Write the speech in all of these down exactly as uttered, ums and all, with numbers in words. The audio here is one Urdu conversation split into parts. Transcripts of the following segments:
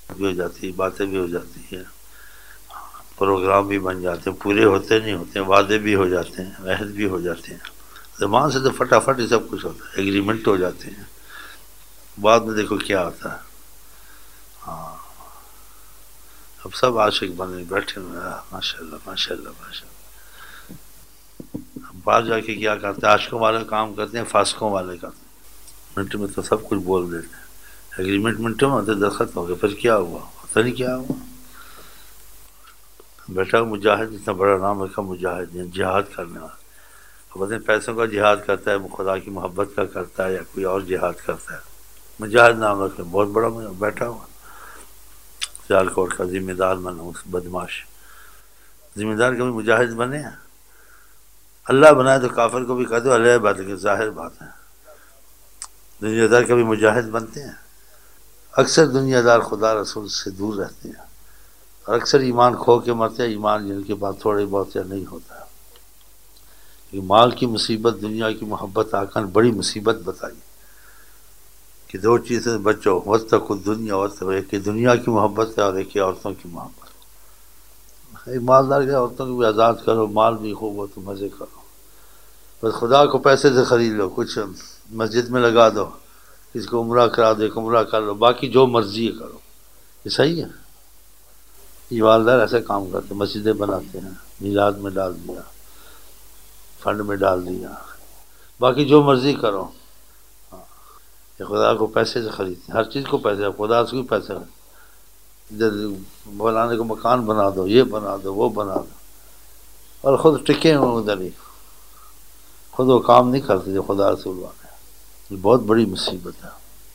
بھی ہو جاتی ہے، باتیں بھی ہو جاتی ہیں، پروگرام بھی بن جاتے ہیں، پورے ہوتے نہیں ہوتے ہیں، وعدے بھی ہو جاتے ہیں، عہد بھی ہو جاتے ہیں۔ زبان سے تو فٹافٹ ہی سب کچھ ہوتا ہے، ایگریمنٹ ہو جاتے ہیں، بعد میں دیکھو کیا ہوتا ہے۔ ہاں، اب سب عاشق بنے بیٹھے ہوئے ہیں، ماشاء اللہ ماشاء اللہ ماشاء اللہ۔ اب باہر جا کے کیا کرتے ہیں، عاشقوں والے کام کرتے ہیں، فاسقوں والے کرتے ہیں۔ منٹ میں تو سب کچھ بول دیتے ہیں، ایگریمنٹ منٹوں میں ہوتے، دستخط ہو گئے، پھر کیا ہوا پتہ نہیں کیا ہوا۔ بیٹا مجاہد، اتنا بڑا نام رکھا مجاہد، جہاد کرنے والا، پتہ نہیں پیسوں کا جہاد کرتا ہے، خدا کی محبت کا کرتا ہے، یا کوئی اور جہاد کرتا ہے، مجاہد نام رکھے، بہت بڑا بیٹھا ہوا۔ سیال کوٹ کا ذمہ دار بنا، اس بدماش ذمہ دار کبھی مجاہد بنے ہیں؟ اللہ بنائے تو کافر کو بھی کہہ دو علیہ بات ہے، ظاہر بات ہے۔ دنیا دار کبھی مجاہد بنتے ہیں؟ اکثر دنیا دار خدا رسول سے دور رہتے ہیں، اور اکثر ایمان کھو کے مرتے ہیں، ایمان جن کے پاس تھوڑے بہت یا نہیں ہوتا ہے۔ مال کی مصیبت، دنیا کی محبت آقا نے بڑی مصیبت بتائی کہ دو چیزیں بچو، واتقوا الدنیا، واتقوا، ایک کہ دنیا کی محبت ہے اور ایک کہ عورتوں کی محبت۔ ایک مالدار کے عورتوں کو بھی آزاد کرو، مال بھی خوب ہو تو مزے کرو، بس خدا کو پیسے سے خرید لو، کچھ مسجد میں لگا دو، کسی کو عمرہ کرا دو، ایک عمرہ کر لو، باقی جو مرضی کرو۔ یہ صحیح ہے؟ یہ والدار ایسے کام کرتے، مسجدیں بناتے ہیں، میلاد میں ڈال دیا، فنڈ میں ڈال دیا، باقی جو مرضی کرو۔ یہ خدا کو پیسے سے خریدتے ہیں، ہر چیز کو پیسے، خدا سے بھی پیسے، ادھر مولانا کو مکان بنا دو، یہ بنا دو، وہ بنا دو، اور خود ٹکے ہوئے ادھر ہی، خود وہ کام نہیں کرتے جو خدا رسول والے۔ یہ بہت بڑی مصیبت ہے۔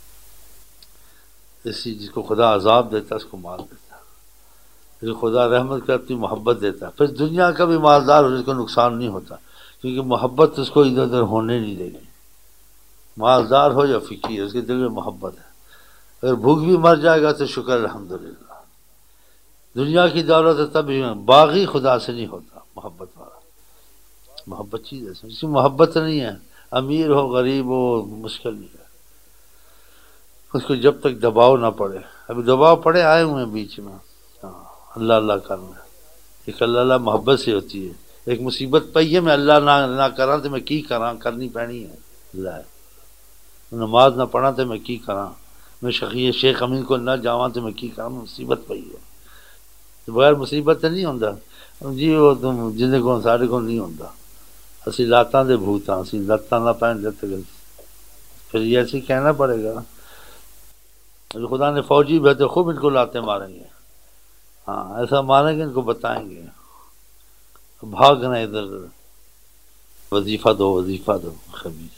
اسی جس کو خدا عذاب دیتا ہے اس کو مال دیتا ہے، جس کو خدا رحمت کرتی محبت دیتا ہے۔ پھر دنیا کا بھی مالدار ہو، اس کو نقصان نہیں ہوتا، کیونکہ محبت اس کو ادھر ادھر ہونے نہیں دے گی۔ مالدار ہو یا فقیر، اس کے دل میں محبت ہے۔ اگر بھوک بھی مر جائے گا تو شکر الحمدللہ۔ دنیا کی دولت ہے تب باغی خدا سے نہیں ہوتا، محبت والا۔ محبت چیز ہے، اس کی محبت نہیں ہے، امیر ہو غریب ہو مشکل نہیں ہے، اس کو جب تک دباؤ نہ پڑے۔ ابھی دباؤ پڑے آئے ہوئے ہیں بیچ میں، ہاں اللہ اللہ کرنا، ایک اللہ اللہ محبت سے ہوتی ہے۔ ایک مصیبت پئی ہے، میں اللہ نہ نہ کراں تو میں کی کراں، کرنی پینی ہے اللہ، نماز نہ پڑھا تو میں کی کراں، میں شقی شیخ امین کو نہ جاواں تو میں کی کراں، مصیبت پئی ہے۔ بغیر مصیبت نہیں ہوتا جی، وہ تم جن کو سارے کو نہیں ہوتا۔ اسی لاتاں دے بھوتاں، اسی لتاں نہ پہن جاتے گئے، پھر یہ ایسے کہنا پڑے گا۔ خدا نے فوجی بھیجے، خوب ان کو لاتے ماریں گے، ہاں ایسا ماریں گے، ان کو بتائیں گے بھاگنا ادھر، وظیفہ دو وظیفہ دو خبیث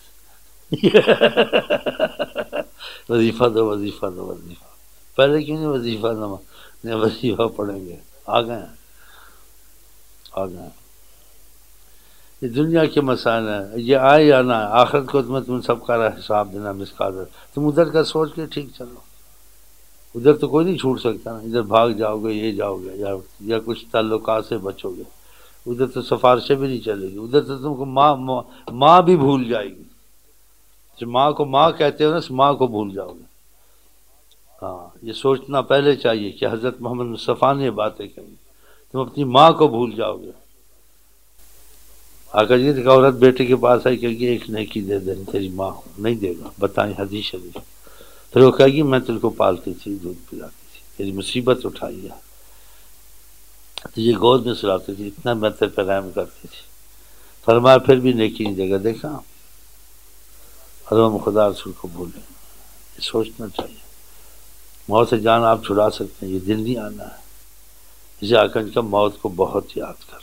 وظیفہ دو وظیفہ دو وظیفہ، پہلے کیوں نہیں وظیفہ نہ وظیفہ پڑھیں گے؟ آ گئے آ گئے۔ یہ دنیا کے مسائل ہیں، یہ آئے یا نہ، آخرت کو تمہیں تم سب کا حساب دینا مسقال، تم ادھر کا سوچ کے ٹھیک چلو، ادھر تو کوئی نہیں چھوٹ سکتا نا، ادھر بھاگ جاؤ گے، یہ جاؤ گے یا یا کچھ تعلقات سے بچو گے، ادھر تو سفارشیں بھی نہیں چلے گی، ادھر تو تم کو ماں ماں بھی بھول جائے گی، جو ماں کو ماں کہتے ہو نا، اس ماں کو بھول جاؤ گے۔ ہاں یہ سوچنا پہلے چاہیے کہ حضرت محمد مصطفیٰ نے باتیں کہیں، تم اپنی ماں کو بھول جاؤ گے۔ آقا جی ایک عورت بیٹے کے پاس آئی کہ ایک نیکی دے دیں تیری ماں کو، نہیں دے گا، بتائیں حدیث شریف۔ پھر وہ کہے گی میں تل کو پالتی تھی، دودھ پلاتی تھی، تیری مصیبت اٹھائی ہے، تجھے گود میں سلاتی تھی، اتنا میں تیرے پہ رحم کرتی تھی، فرمایا پھر بھی نیکی نہیں دے گا۔ دیکھا اور ہم خدا رسول کو بھولیں، یہ سوچنا چاہیے۔ موت سے جان آپ چھڑا سکتے ہیں، یہ دل نہیں آنا ہے۔ اسے آقا کا موت کو بہت یاد کرو،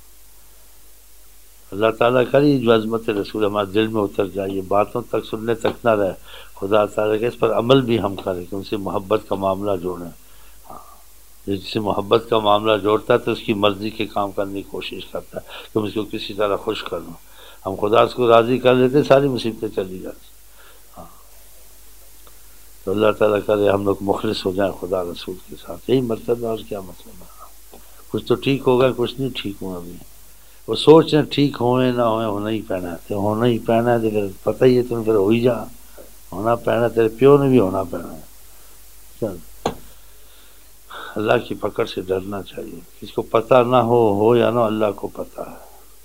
اللہ تعالیٰ کری جو عظمت رسول ہمارے دل میں اتر جائے، یہ باتوں تک سننے تک نہ رہے، خدا تعالیٰ کہ اس پر عمل بھی ہم کریں، کہ ان سے محبت کا معاملہ جوڑیں۔ ہاں جس سے محبت کا معاملہ جوڑتا ہے تو اس کی مرضی کے کام کرنے کی کوشش کرتا ہے کہ ہم اس کو کسی طرح خوش کر لوں، ہم خدا اس کو راضی کر لیتے ساری مصیبتیں چلی جاتی۔ ہاں تو اللہ تعالیٰ کرے ہم لوگ مخلص ہو جائیں خدا رسول کے ساتھ، یہی مطلب ہے، اور کیا مطلب ہے۔ کچھ تو ٹھیک ہوگا، کچھ نہیں ٹھیک ہوں ابھی، وہ سوچ رہے ٹھیک ہوئے نہ ہوئے، ہونا ہی پہنا ہے، ہونا ہی پہنا ہے، پھر پتہ ہی ہے تمہیں، پھر ہو ہی جا، ہونا پہنا، تیرے پیو نے بھی ہونا پہنا ہے۔ چل اللہ کی پکڑ سے ڈرنا چاہیے. کسی کو پتہ نہ ہو ہو یا نہ اللہ کو پتہ ہے.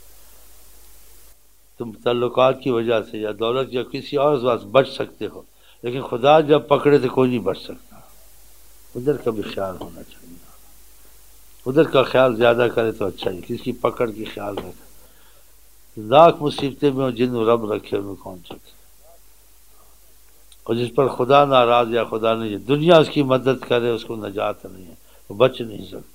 تم تعلقات کی وجہ سے یا دولت یا کسی اور بات بچ سکتے ہو، لیکن خدا جب پکڑے تو کوئی نہیں بچ سکتا. ادھر کا بھی خیال ہونا چاہیے. ادھر کا خیال زیادہ کرے تو اچھا ہی. کسی کی پکڑ کی خیال رکھے. لاکھ مصیبتیں میں جن رب رکھے ان میں کون چکے. اور جس پر خدا ناراض یا خدا نہیں، دنیا اس کی مدد کرے اس کو نجات نہیں ہے، وہ بچ نہیں سکتا.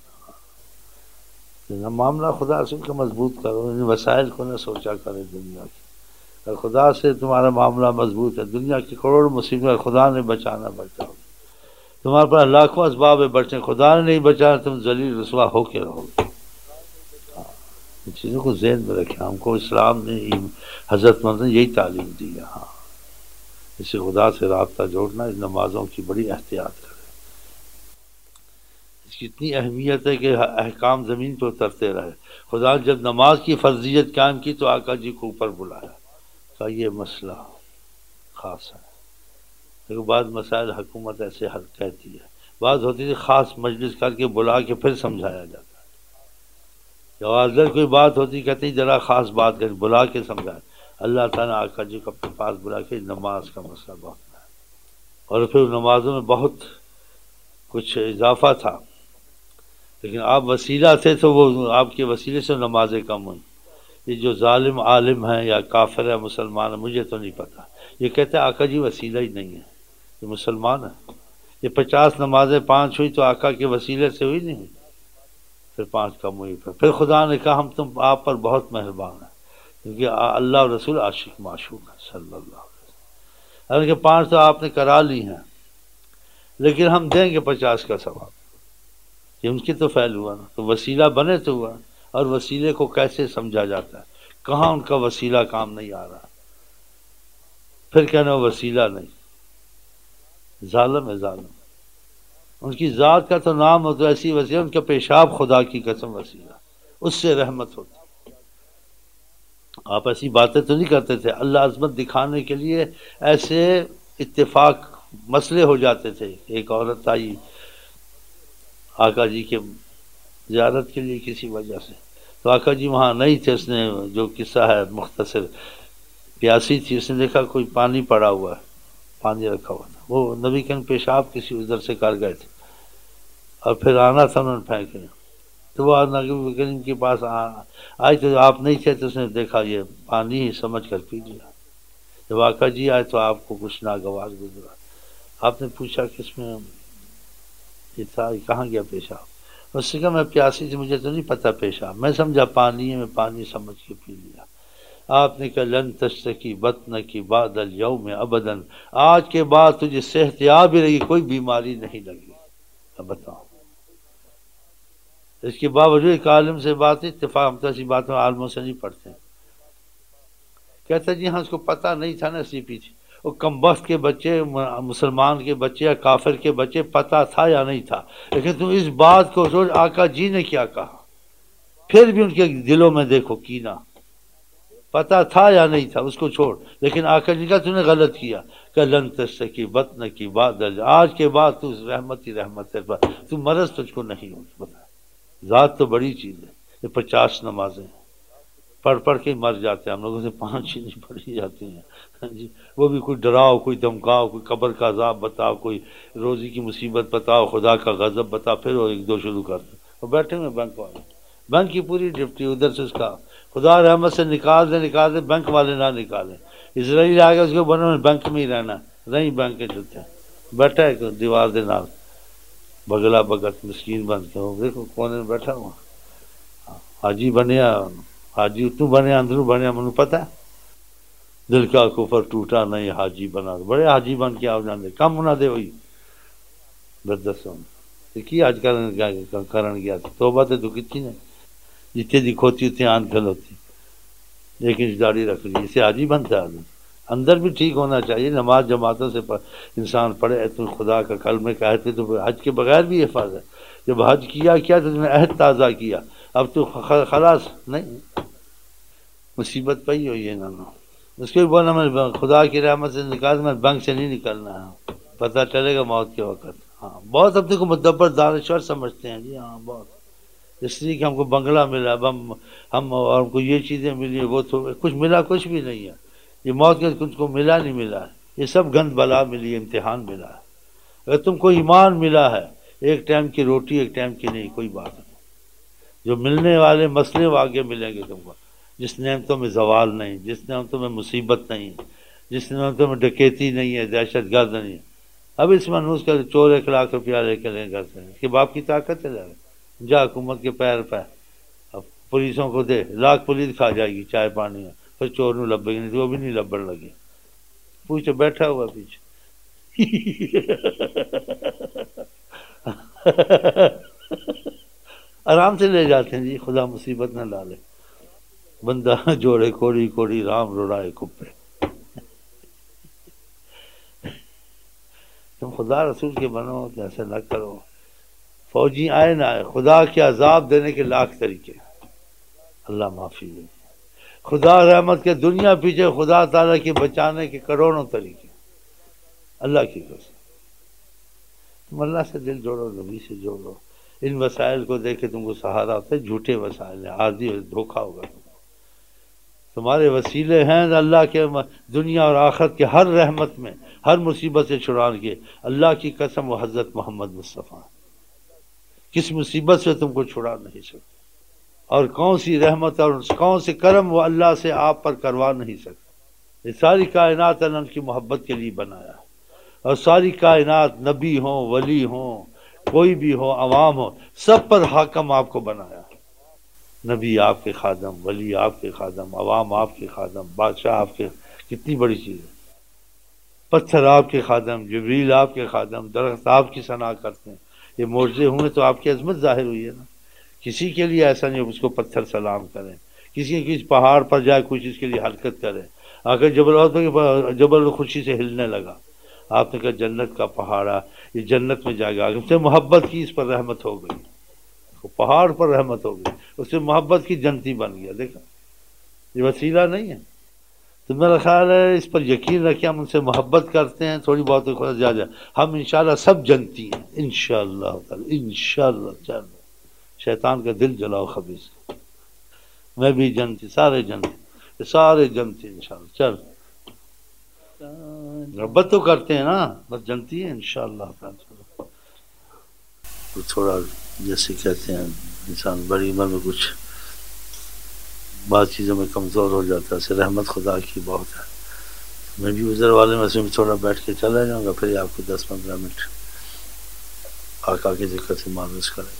معاملہ خدا سے کا مضبوط کرو. ان وسائل کو نہ سوچا کرے دنیا کی. اگر خدا سے تمہارا معاملہ مضبوط ہے، دنیا کی کروڑ مصیبت خدا نے بچانا بچاؤ. تمہارے پاس لاکھوں اسباب ہے بچنے، خدا نے نہیں بچانا تم ذلیل رسوا ہو کے رہو گے. ان چیزوں کو ذہن میں رکھیں. ہم کو اسلام نے حضرت محمد نے یہی تعلیم دی ہے. ہاں، اسے خدا سے رابطہ جوڑنا، اس نمازوں کی بڑی احتیاط کریں. اس کی اتنی اہمیت ہے کہ احکام زمین پہ اترتے رہے. خدا نے جب نماز کی فرضیت قائم کی تو آقا جی کو اوپر بلایا، کہا یہ مسئلہ خاص ہے. لیکن بعض مسائل حکومت ایسے حل کہتی ہے. بعض ہوتی تھی خاص مجلس کر کے بلا کے پھر سمجھایا جاتا ہے. جب اگر کوئی بات ہوتی کہتے ہیں ذرا خاص بات کر بلا کے سمجھایا. اللہ تعالیٰ آقا جی کو اپنے پاس بلا کے نماز کا مسئلہ بہت ہے. اور پھر نمازوں میں بہت کچھ اضافہ تھا، لیکن آپ وسیلہ تھے تو وہ آپ کے وسیلے سے نمازیں کم ہوئیں. یہ جو ظالم عالم ہیں یا کافر ہے مسلمان ہے مجھے تو نہیں پتہ، یہ کہتے ہیں آقا جی وسیلہ ہی نہیں ہے، یہ مسلمان ہے. یہ پچاس نمازیں پانچ ہوئی تو آقا کے وسیلے سے ہوئی نہیں، پھر پانچ کم ہوئی. پھر پھر خدا نے کہا ہم تم آپ پر بہت مہربان ہیں، کیونکہ اللہ اور رسول عاشق معشوق ہے صلی اللہ علیہ وسلم. حالانکہ پانچ تو آپ نے کرا لی ہیں، لیکن ہم دیں گے پچاس کا ثواب. یہ ان کی تو فعل ہوا نا، تو وسیلہ بنے تو ہوا. اور وسیلے کو کیسے سمجھا جاتا ہے؟ کہاں ان کا وسیلہ کام نہیں آ رہا، پھر کہنا وسیلہ نہیں. ظالم ہے ظالم. ان کی ذات کا تو نام ہو تو ایسی وسیلہ، ان کا پیشاب خدا کی قسم وسیلہ، اس سے رحمت ہوتی. آپ ایسی باتیں تو نہیں کرتے تھے. اللہ عظمت دکھانے کے لیے ایسے اتفاق مسئلے ہو جاتے تھے. ایک عورت آئی آقا جی کے زیارت کے لیے کسی وجہ سے، تو آقا جی وہاں نہیں تھے. اس نے جو قصہ ہے مختصر، پیاسی تھی، اس نے دیکھا کوئی پانی پڑا ہوا ہے، پانی رکھا ہوا تھا. وہ نبی کے پیشاب کسی ادھر سے کر گئے تھے اور پھر آنا تھا انہوں نے پھینکے. تو وہ نبی کریم کے پاس آئے تو آپ نہیں تھے، تو اس نے دیکھا یہ پانی ہی سمجھ کر پی لیا. جب آقا جی آئے تو آپ کو کچھ ناگوار گزرا. آپ نے پوچھا کس میں یہ تھا، کہاں گیا پیشاب؟ اس نے کہا میں پیاسی تھی، مجھے تو نہیں پتہ پیشاب، میں سمجھا پانی ہے، میں پانی سمجھ کے پی لیا. آپ نے کہا لن تشتکی بطن کی بعد الیوم ابدا، آج کے بعد تجھے صحت یاب ہی رہی، کوئی بیماری نہیں لگی. اب بتاؤ. اس کے باوجود ایک عالم سے بات اتفاق، ہم تو ایسی باتیں عالموں سے نہیں پڑھتے. کہتا جی ہاں اس کو پتہ نہیں تھا نا اس لیے پیچھے. وہ کم بخت کے بچے، مسلمان کے بچے یا کافر کے بچے، پتہ تھا یا نہیں تھا، لیکن تم اس بات کو سوچ آقا جی نے کیا کہا. پھر بھی ان کے دلوں میں دیکھو کینہ. پتہ تھا یا نہیں تھا اس کو چھوڑ، لیکن آقا جی کا تم نے غلط کیا کہ لن تشتکی بطن کی بعد، آج کے بعد تو رحمت ہی رحمت ہے، تو مرض تجھ کو نہیں ہوگی. بتا ذات تو بڑی چیز ہے. یہ پچاس نمازیں پڑھ پڑھ کے مر جاتے ہیں. ہم لوگوں سے پانچ ہی نہیں پڑھی جاتی ہیں جی. وہ بھی کوئی ڈراؤ، کوئی دھمکاؤ، کوئی قبر کا عذاب بتاؤ، کوئی روزی کی مصیبت بتاؤ، خدا کا غضب بتاؤ، پھر وہ ایک دو شروع کرتے. وہ بیٹھے ہوئے بینک والے، بینک کی پوری ڈپٹی ادھر سے اس کا خدا رحمت سے نکال دے نکال دے بینک والے نہ نکالیں. اسرائیل آ گیا اس کو بنو بینک میں ہی رہنا، نہیں بینک کے جوتے بیٹھا ہے دیوار دے نال بگلا بگت مسکین بن کے. دیکھو کونے میں بیٹھا ہوا حاجی بنیا، حاجی تو بنیا اندروں بنیا، منو پتہ ہے دل کا کفر ٹوٹا نہیں حاجی بنا. بڑے حاجی بن کے آؤ جانے کم ہونا دے ہوئی بردسوں کی آج کرن گیا تھا. توبہ تے تو کتنی نے جتنے دی کھوتی اتنی آن کھلوتی، لیکن داڑھی رکھ لی اسے حاجی بنتا ہے. آدمی اندر بھی ٹھیک ہونا چاہیے. نماز جماعتوں سے انسان پڑھے تو خدا کا کلمہ کا عہد پہ تو حج کے بغیر بھی حفاظ ہے. جب حج کیا کیا تو تم نے عہد تازہ کیا، اب تو خلاص نہیں مصیبت پئی ہوئی ہے. نا اس کو بھی بولنا میں خدا کی رحمت سے نکال، میں بینک سے نہیں نکلنا ہے، پتہ چلے گا موت کے وقت. ہاں بہت اپنے کو مدبر دانشور سمجھتے ہیں جی، ہاں بہت، اس لیے کہ ہم کو بنگلہ ملا، اب ہم ہم اور ہم کو یہ چیزیں ملی، وہ تو کچھ ملا کچھ بھی نہیں ہے، یہ موت کے کچھ کو ملا نہیں ملا ہے، یہ سب گند بلا ملی، امتحان ملا ہے۔ اگر تم کو ایمان ملا ہے، ایک ٹائم کی روٹی ایک ٹائم کی نہیں، کوئی بات نہیں، جو ملنے والے مسئلے واقع ملیں گے تم کو، جس نعمتوں میں زوال نہیں، جس نعمتوں میں مصیبت نہیں، جس نعمتوں میں ڈکیتی نہیں ہے، دہشت گرد نہیں ہے۔ اب اس منوس کا چور ایک لاکھ روپیہ لے کے لیں کرتے ہیں، اس کے باپ کی طاقت ہے، جا حکومت کے پیر پہ، اب پولیسوں کو دے، لاکھ پولیس کھا جائے گی چائے پانی میں، پھر چور نو لبے گی نہیں تو وہ بھی نہیں لبڑ لگے، پوچھے بیٹھا ہوا پیچھے آرام سے لے جاتے ہیں جی، خدا مصیبت نہ ڈالے، بندہ جوڑے کوڑی کوڑی رام روڑائے کپے۔ تم خدا رسول کے بنو تو ایسا نہ کرو، فوجی آئے نہ آئے، خدا کے عذاب دینے کے لاکھ طریقے، اللہ معافی دے، خدا رحمت کے دنیا پیچھے خدا تعالیٰ کے بچانے کے کروڑوں طریقے، اللہ کی قسم۔ تم اللہ سے دل جوڑو، نبی سے جوڑو، ان وسائل کو دیکھ کے تم کو سہارا ہوتا ہے، جھوٹے وسائل ہیں، عارضی دھوکہ ہوگا تم کو، تمہارے وسیلے ہیں اللہ کے دنیا اور آخرت کے ہر رحمت میں، ہر مصیبت سے چھڑان کے، اللہ کی قسم و حضرت محمد مصطفیٰ، کس مصیبت سے تم کو چھڑا نہیں سکتے، اور کون سی رحمت اور کون سے کرم وہ اللہ سے آپ پر کروا نہیں سکتے۔ یہ ساری کائنات اللہ کی محبت کے لیے بنایا، اور ساری کائنات نبی ہوں، ولی ہوں، کوئی بھی ہو، عوام ہو، سب پر حاکم آپ کو بنایا، نبی آپ کے خادم، ولی آپ کے خادم، عوام آپ کے خادم، بادشاہ آپ کے، کتنی بڑی چیز ہے، پتھر آپ کے خادم، جبریل آپ کے خادم، درخت آپ کی ثنا کرتے ہیں، یہ معجزے ہوئے تو آپ کی عظمت ظاہر ہوئی ہے نا۔ کسی کے لیے ایسا نہیں اس کو پتھر سلام کریں، کسی کسی پہاڑ پر جائے کچھ اس کے لیے حرکت کرے، آخر جبل جبل خوشی سے ہلنے لگا، آپ نے کہا جنت کا پہاڑا، یہ جنت میں جائے گا، اس سے محبت کی، اس پر رحمت ہو گئی، پہاڑ پر رحمت ہو گئی، اس سے محبت کی جنتی بن گیا، دیکھا یہ وسیلہ نہیں ہے۔ تو میرا خیال ہے اس پر یقین رکھیں، ہم ان سے محبت کرتے ہیں، تھوڑی بہت خدا جا جائے، ہم انشاءاللہ سب جنتی ہیں انشاءاللہ تعالی، انشاءاللہ چل شیطان کا دل جلاؤ خبیث، میں بھی جنتی، سارے جنتی، سارے جنتی انشاءاللہ، چل محبت تو کرتے ہیں نا، بس جنتی ہے انشاءاللہ تعالی۔ تو تھوڑا جیسے کہتے ہیں انسان بڑی عمر میں کچھ بعض چیزوں میں کمزور ہو جاتا ہے، اسے رحمت خدا کی بہت ہے، میں بھی عذر والے میں سے تھوڑا بیٹھ کے چلا جاؤں گا، پھر آپ کو دس پندرہ منٹ آقا کی ذکر سے مانوس کریں،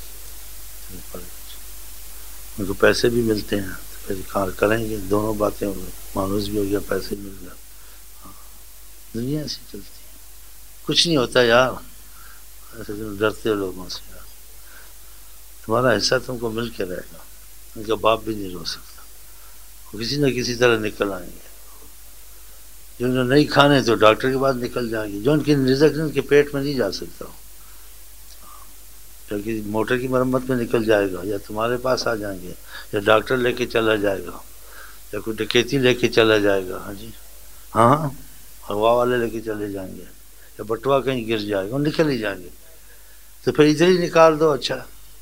ان کو پیسے بھی ملتے ہیں، پھر کار کریں گے، دونوں باتیں ہو گئی، مانوس بھی ہو گیا، پیسے بھی مل گیا، دنیا ایسی چلتی ہے، کچھ نہیں ہوتا یار، ایسے تم ڈرتے ہو لوگوں سے یار، تمہارا حصہ تم کو مل کے رہے گا، ان کا باپ بھی نہیں رو سکتا، وہ کسی نہ کسی طرح نکل آئیں گے، جو انہوں نہیں کھانے تو ڈاکٹر کے بعد نکل جائیں گے، جو ان کی رزق ان کے پیٹ میں نہیں جا سکتا، کیونکہ موٹر کی مرمت میں نکل جائے گا، یا تمہارے پاس آ جائیں گے، یا ڈاکٹر لے کے چلا جائے گا، یا کوئی ڈکیتی لے کے چلا جائے گا، ہاں جی ہاں ہوا والے لے کے چلے جائیں گے، یا بٹوا کہیں گر جائے گا، نکل ہی جائیں گے، تو پھر ادھر ہی نکال دو، اچھا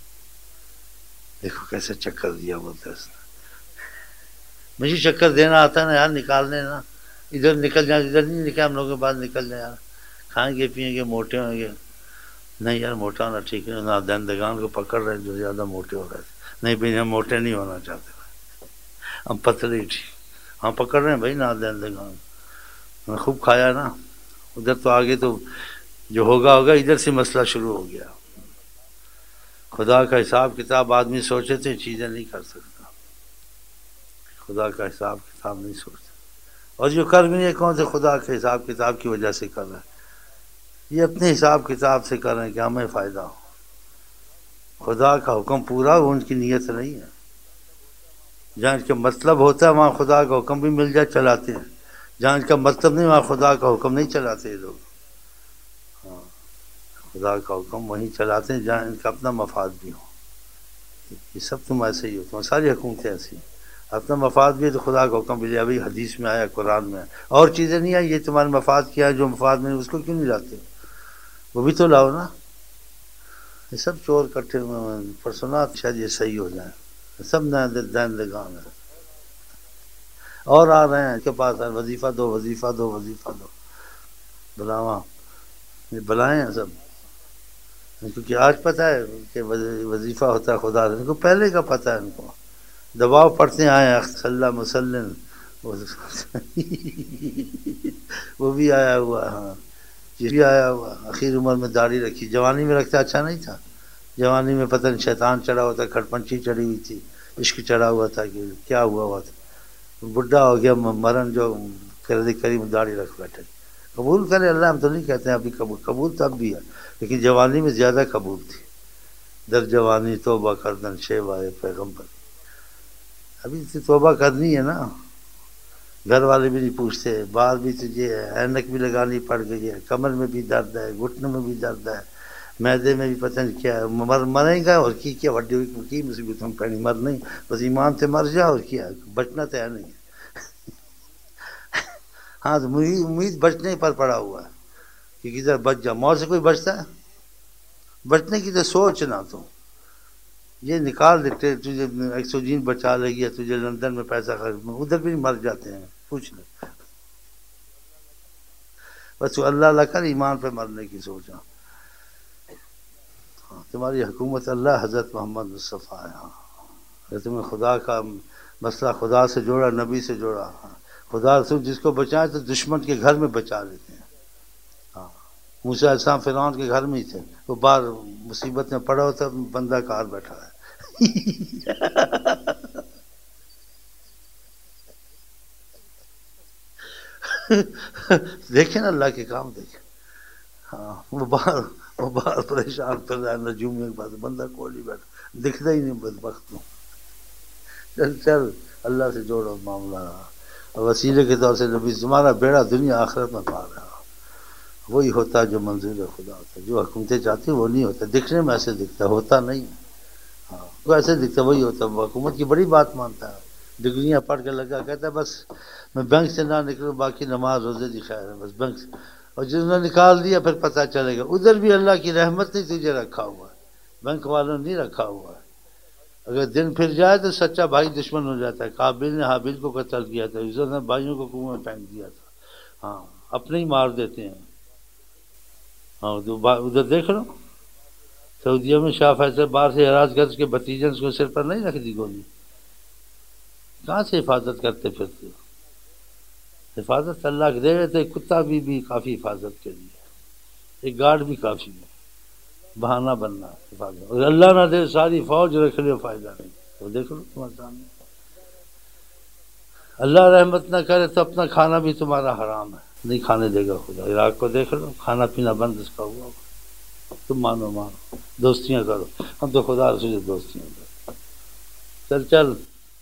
دیکھو کیسے چکر دیا بولتا ہے اس نے، مجھے چکر دینا آتا ہے نا یار، نکالنے نا، ادھر نکل جائیں، ادھر نہیں نکل، ہم لوگوں کے بعد نکل جائیں یار، کھائیں گے پیئیں گے، موٹے ہوں گے، نہیں یار موٹا ہونا ٹھیک ہے، نادندگان کو پکڑ رہے جو زیادہ موٹے ہو رہے تھے، نہیں بھائی ہم موٹے نہیں ہونا چاہتے، ہم پتلے ٹھیک، ہم پکڑ رہے ہیں بھائی نادندگان، خوب کھایا نا، ادھر تو آگے تو جو ہوگا ہوگا، ادھر سے مسئلہ شروع ہو گیا، خدا کا حساب کتاب آدمی سوچے تو چیزیں نہیں کر سکتا، خدا کا حساب کتاب نہیں سوچتا، اور جو کر بھی نہیں کون سے خدا کے حساب کتاب کی وجہ سے کر رہے ہیں، یہ اپنے حساب کتاب سے کر رہے ہیں کہ ہمیں فائدہ ہو، خدا کا حکم پورا وہ ان کی نیت نہیں ہے، جہاں ان کا مطلب ہوتا ہے وہاں خدا کا حکم بھی مل جائے چلاتے ہیں، جہاں ان کا مطلب نہیں وہاں خدا کا حکم نہیں چلاتے یہ لوگ، ہاں خدا کا حکم وہیں چلاتے ہیں جہاں ان کا اپنا مفاد بھی ہو، یہ سب تم ایسے ہی ہوتے ہیں، ساری حکومتیں ایسی ہیں، اپنا مفاد بھی ہے تو خدا کا حکم بھی لیا، ابھی حدیث میں آیا، قرآن میں آیا، اور چیزیں نہیں آئی، یہ تمہارے مفاد کیا ہے، جو مفاد میں اس کو کیوں نہیں لاتے، وہ بھی تو لاؤ نا، یہ سب چور کٹھے ہوئے ہیں، پرسونات شاید یہ صحیح ہو جائیں، سب نئے دہندگان ہیں، اور آ رہے ہیں کے پاس وظیفہ دو وظیفہ دو وظیفہ دو بلاواں، یہ بلائیں ہیں سب، کیونکہ آج پتہ ہے کہ وظیفہ ہوتا ہے خدا سے، ان کو پہلے کا پتہ ہے، ان کو دباؤ پڑھتے آئے صلی اللہ مسلم، وہ بھی آیا ہوا، ہاں یہ بھی آیا ہوا، آخر عمر میں داڑھی رکھی، جوانی میں رکھتا اچھا نہیں تھا، جوانی میں پتہ نہیں شیطان چڑھا ہوا تھا، کھٹپنچھی چڑھی ہوئی تھی، عشق چڑھا ہوا تھا کہ کیا ہوا ہوا تھا، بڈھا ہو گیا مرن جو کرے کریم داڑھی رکھ بیٹھے، قبول کرے اللہ، ہم تو نہیں کہتے ہیں ابھی قبول، قبول تو اب بھی ہے، لیکن جوانی میں زیادہ قبول تھی، در جوانی توبہ کردن شیوائے پیغمبر، ابھی تو توبہ کرنی ہے نا، گھر والے بھی نہیں پوچھتے، بال بھی تجھے ہے، اینک بھی لگانی پڑ گئی ہے، کمر میں بھی درد ہے، گھٹنوں میں بھی درد ہے، معدے میں بھی پتہ نہیں کیا ہے، مر مریں گا اور کی کیا وڈی کی مصیبت ہم پہنی مر نہیں، بس ایمان سے مر جا اور کیا بچنا تو ہے نہیں، ہاں تو امید بچنے پر پڑا ہوا ہے کہ کدھر بچ جا، موت سے کوئی بچتا ہے، بچنے کی تو سوچنا، تو یہ نکال دیتے تجھے ایکسوجین بچا لے گی، تجھے لندن میں پیسہ خرچ، ادھر بھی مر جاتے ہیں، پوچھ لے، بس تو اللہ اللہ کر ایمان پہ مرنے کی سوچا، ہاں تمہاری حکومت اللہ حضرت محمد مصطفیٰ ہے، ہاں اگر تمہیں خدا کا مسئلہ خدا سے جوڑا، نبی سے جوڑا، ہاں خدا رسول جس کو بچائے تو دشمن کے گھر میں بچا لیتے ہیں، ہاں موسیٰ علیہ السلام فرعون کے گھر میں ہی تھے، وہ باہر مصیبت میں پڑا ہوتا بندہ کار بیٹھا ہے، دیکھیں نا اللہ کے کام دیکھیں، ہاں وہ باہر وہ باہر پریشان کر رہا ہے نجوم کے پاس، بندہ کوئی نہیں بیٹھا، دکھتا ہی نہیں بدبخت کو، چل چل اللہ سے جوڑو معاملہ، وسیلے کے طور سے نبی تمہارا بیڑا دنیا آخرت میں پا رہا، وہی ہوتا ہے جو منظور خدا ہوتا ہے، جو حکومتیں چاہتی وہ نہیں ہوتا، دکھنے میں ایسے دکھتا ہوتا نہیں، ہاں وہ ایسے دکھتا وہی ہوتا، وہ حکومت کی بڑی بات مانتا ہے، ڈگریاں پڑھ کے لگا کہتا ہے بس میں بینک سے نہ نکلوں، باقی نماز روزے دی خیر ہے، بس بینک سے، اور جس نے نکال دیا پھر پتہ چلے گا ادھر بھی اللہ کی رحمت نہیں تجھے رکھا ہوا ہے، بینک والوں نے نہیں رکھا ہوا ہے، اگر دن پھر جائے تو سچا بھائی دشمن ہو جاتا ہے، قابل نے حابیل کو قتل کیا تھا، عزت نے بھائیوں کو کنویں میں پھینک دیا تھا، ہاں اپنے ہی مار دیتے ہیں، ہاں ادھر دیکھ لو سعودیہ میں شاہ فیصل باہر سے ہراس گرج کے بھتیجے اس کو سر پر نہیں رکھ دی گولی، کہاں سے حفاظت کرتے پھرتے، حفاظت اللہ کے دے رہے تھے، کتا بھی بھی کافی حفاظت کے لیے، ایک گارڈ بھی کافی ہے، بہانہ بننا حفاظت، اور اللہ نہ دے ساری فوج رکھ لے فائدہ نہیں، تو دیکھ لو تمہارے سامنے، اللہ رحمت نہ کرے تو اپنا کھانا بھی تمہارا حرام ہے، نہیں کھانے دے گا خدا، عراق کو دیکھ لو کھانا پینا بند اس کا ہوا، تم مانو مانو دوستیاں کرو، ہم تو خدا رسول سے دوستیاں کرو، چل چل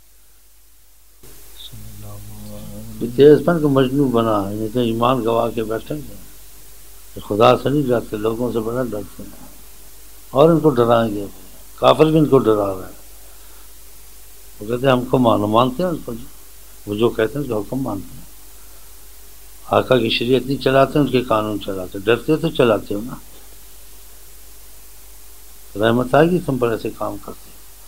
تیز پن کو مجنون بنا ہے، یہ تو ایمان گوا کے بیٹھیں گے، خدا سے نہیں ڈرتے، لوگوں سے بڑا ڈرتے ہیں، اور ان کو ڈرائیں گے، کافر بھی ان کو ڈرا رہے ہیں، وہ کہتے ہیں ہم کو مانو، مانتے ہیں ان کو، وہ جو کہتے ہیں اس کا حکم مانتے ہیں، آقا کی شریعت نہیں چلاتے، ان کے قانون چلاتے، ڈرتے تو چلاتے ہو نا، رحمت آئے گی تم پر ایسے کام کرتے،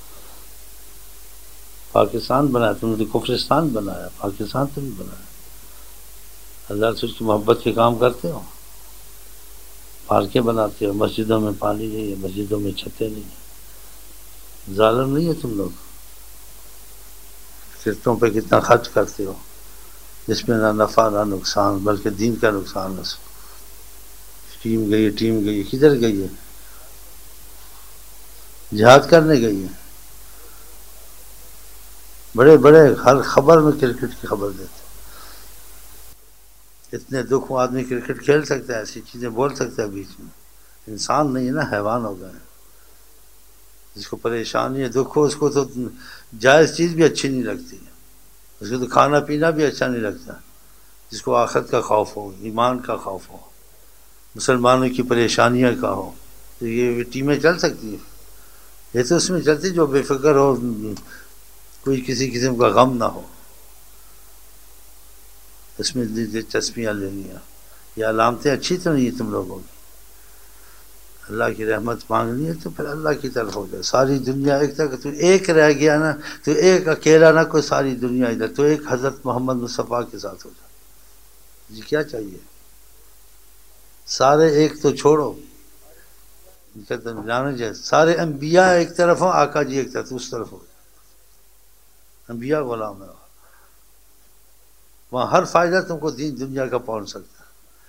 پاکستان بنایا تم نے، کفرستان بنایا، پاکستان تو نہیں بنایا، اللہ رسول کی محبت کے کام کرتے ہو، پارکیں بناتے ہو، مسجدوں میں پانی نہیں ہے، مسجدوں میں چھتیں نہیں ہیں، ظالم نہیں ہے تم لوگ، فرقوں پہ کتنا خرچ کرتے ہو، جس میں نہ نفع نہ نقصان، بلکہ دین کا نقصان ہے، ٹیم گئی ہے ٹیم گئی ہے، کدھر گئی ہے، جہاد کرنے گئی ہے، بڑے بڑے ہر خبر میں کرکٹ کی خبر دیتے، اتنے دکھ میں آدمی کرکٹ کھیل سکتا ہے، ایسی چیزیں بول سکتا ہے بیچ میں، انسان نہیں ہے نا، حیوان ہو گئے، جس کو پریشانی ہے دکھ ہو، اس کو تو جائز چیز بھی اچھی نہیں لگتی ہے، اس کو تو کھانا پینا بھی اچھا نہیں لگتا، جس کو آخرت کا خوف ہو، ایمان کا خوف ہو، مسلمانوں کی پریشانیاں کا ہو، تو یہ ٹیمیں چل سکتی ہیں، یہ تو اس میں چلتی جو بے فکر ہو، کوئی کسی قسم کا غم نہ ہو، اس میں دلچسپیاں لینی ہیں، یہ علامتیں اچھی تو نہیں ہیں تم لوگوں کی، اللہ کی رحمت مانگنی ہے تو پھر اللہ کی طرف ہو جائے. ساری دنیا ایک تک تو ایک رہ گیا نا، تو ایک اکیلا نہ کوئی ساری دنیا ادھر، تو ایک حضرت محمد مصطفیٰ کے ساتھ ہو جائے. جی کیا چاہیے؟ سارے ایک تو چھوڑو، کہتے ہیں جانا چاہیے سارے انبیاء ایک طرف ہوں، آقا جی ایک طرف، اس طرف ہو جائے. انبیاء غلام ہے، وہاں ہر فائدہ تم کو دین دنیا کا پہنچ سکتا ہے.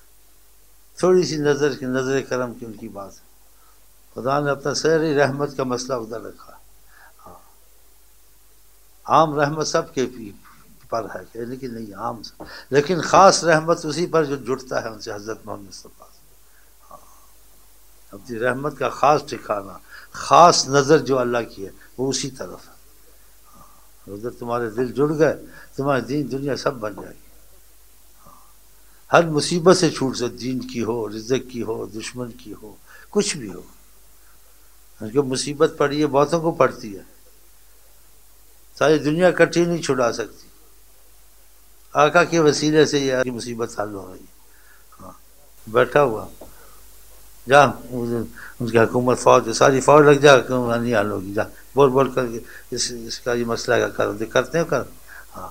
تھوڑی سی نظر کی نظر کرم کی ان کی بات ہے. خدا نے اپنا سہری رحمت کا مسئلہ ادھر رکھا. ہاں عام رحمت سب کے پر ہے لیکن نہیں عام سے، لیکن خاص رحمت اسی پر جو جڑتا ہے ان سے، حضرت محمد مصطفیٰ. ہاں اپنی رحمت کا خاص ٹھکانا، خاص نظر جو اللہ کی ہے وہ اسی طرف ہے. ادھر تمہارے دل جڑ گئے، تمہارے دین دنیا سب بن جائے گی. ہر مصیبت سے چھوٹ سے، دین کی ہو، رزق کی ہو، دشمن کی ہو، کچھ بھی ہو. جو مصیبت پڑی ہے بہتوں کو پڑتی ہے، ساری دنیا کٹھی نہیں چھڑا سکتی. آقا کے وسیلے سے یہ کی مصیبت حل ہو رہی ہے. ہاں بیٹھا ہوا جا، ان کی حکومت فوج ساری فوج لگ جا، نہیں حل ہوگی، جا بول بول کر کے اس اس کا یہ مسئلہ کا کرو دے کرتے ہیں کر. ہاں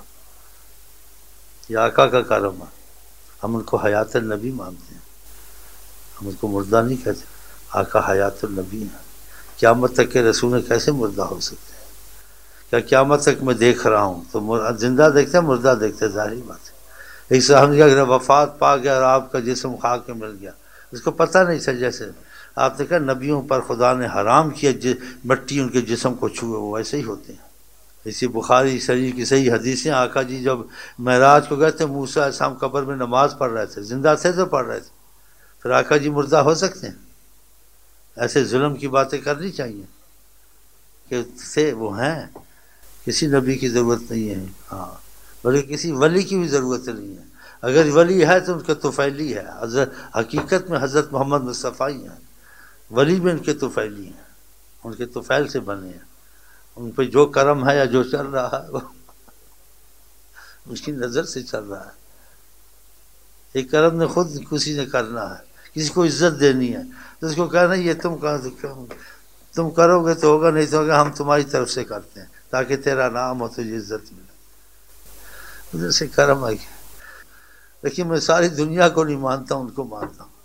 یہ آقا کا کرم ہے. ہم ان کو حیات النبی مانتے ہیں، ہم ان کو مردہ نہیں کہتے. آقا حیات النبی ہیں. قیامت تک کے رسول کیسے مردہ ہو سکتے ہیں؟ کیا قیامت تک میں دیکھ رہا ہوں تو زندہ دیکھتے ہیں مردہ دیکھتے ہیں؟ ظاہری بات ہے. ایک سے ہم اگر وفات پا گیا اور آپ کا جسم خاک میں مل گیا، اس کو پتہ نہیں چل. جیسے آپ نے کہا نبیوں پر خدا نے حرام کیا مٹی ان کے جسم کو چھوئے، وہ ایسے ہی ہوتے ہیں. اسی بخاری شریف کی صحیح حدیثیں، آقا جی جب معراج کو گئے تھے، موسیٰ علیہ السلام قبر میں نماز پڑھ رہے تھے، زندہ تھے تو پڑھ رہے تھے. پھر آقا جی مردہ ہو سکتے ہیں؟ ایسے ظلم کی باتیں کرنی چاہیے کہ سے وہ ہیں. کسی نبی کی ضرورت نہیں ہے، ہاں بلکہ کسی ولی کی بھی ضرورت نہیں ہے. اگر ولی ہے تو ان کے طفیلی ہے. حضرت حقیقت میں حضرت محمد مصطفیٰ ہی ہیں. ولی بھی ان کے طفیلی ہیں، ان کے طفیل سے بنے ہیں. ان پہ جو کرم ہے یا جو چل رہا ہے وہ اس کی نظر سے چل رہا ہے. یہ کرم نے خود کسی نے کرنا ہے. کسی کو عزت دینی ہے تو اس کو کہنا یہ تم تم کرو گے تو ہوگا، نہیں تو ہوگا ہم تمہاری طرف سے کرتے ہیں تاکہ تیرا نام ہو، تجھے عزت ملے. ادھر سے کرم ہے. لیکن میں ساری دنیا کو نہیں مانتا ہوں، ان کو مانتا ہوں.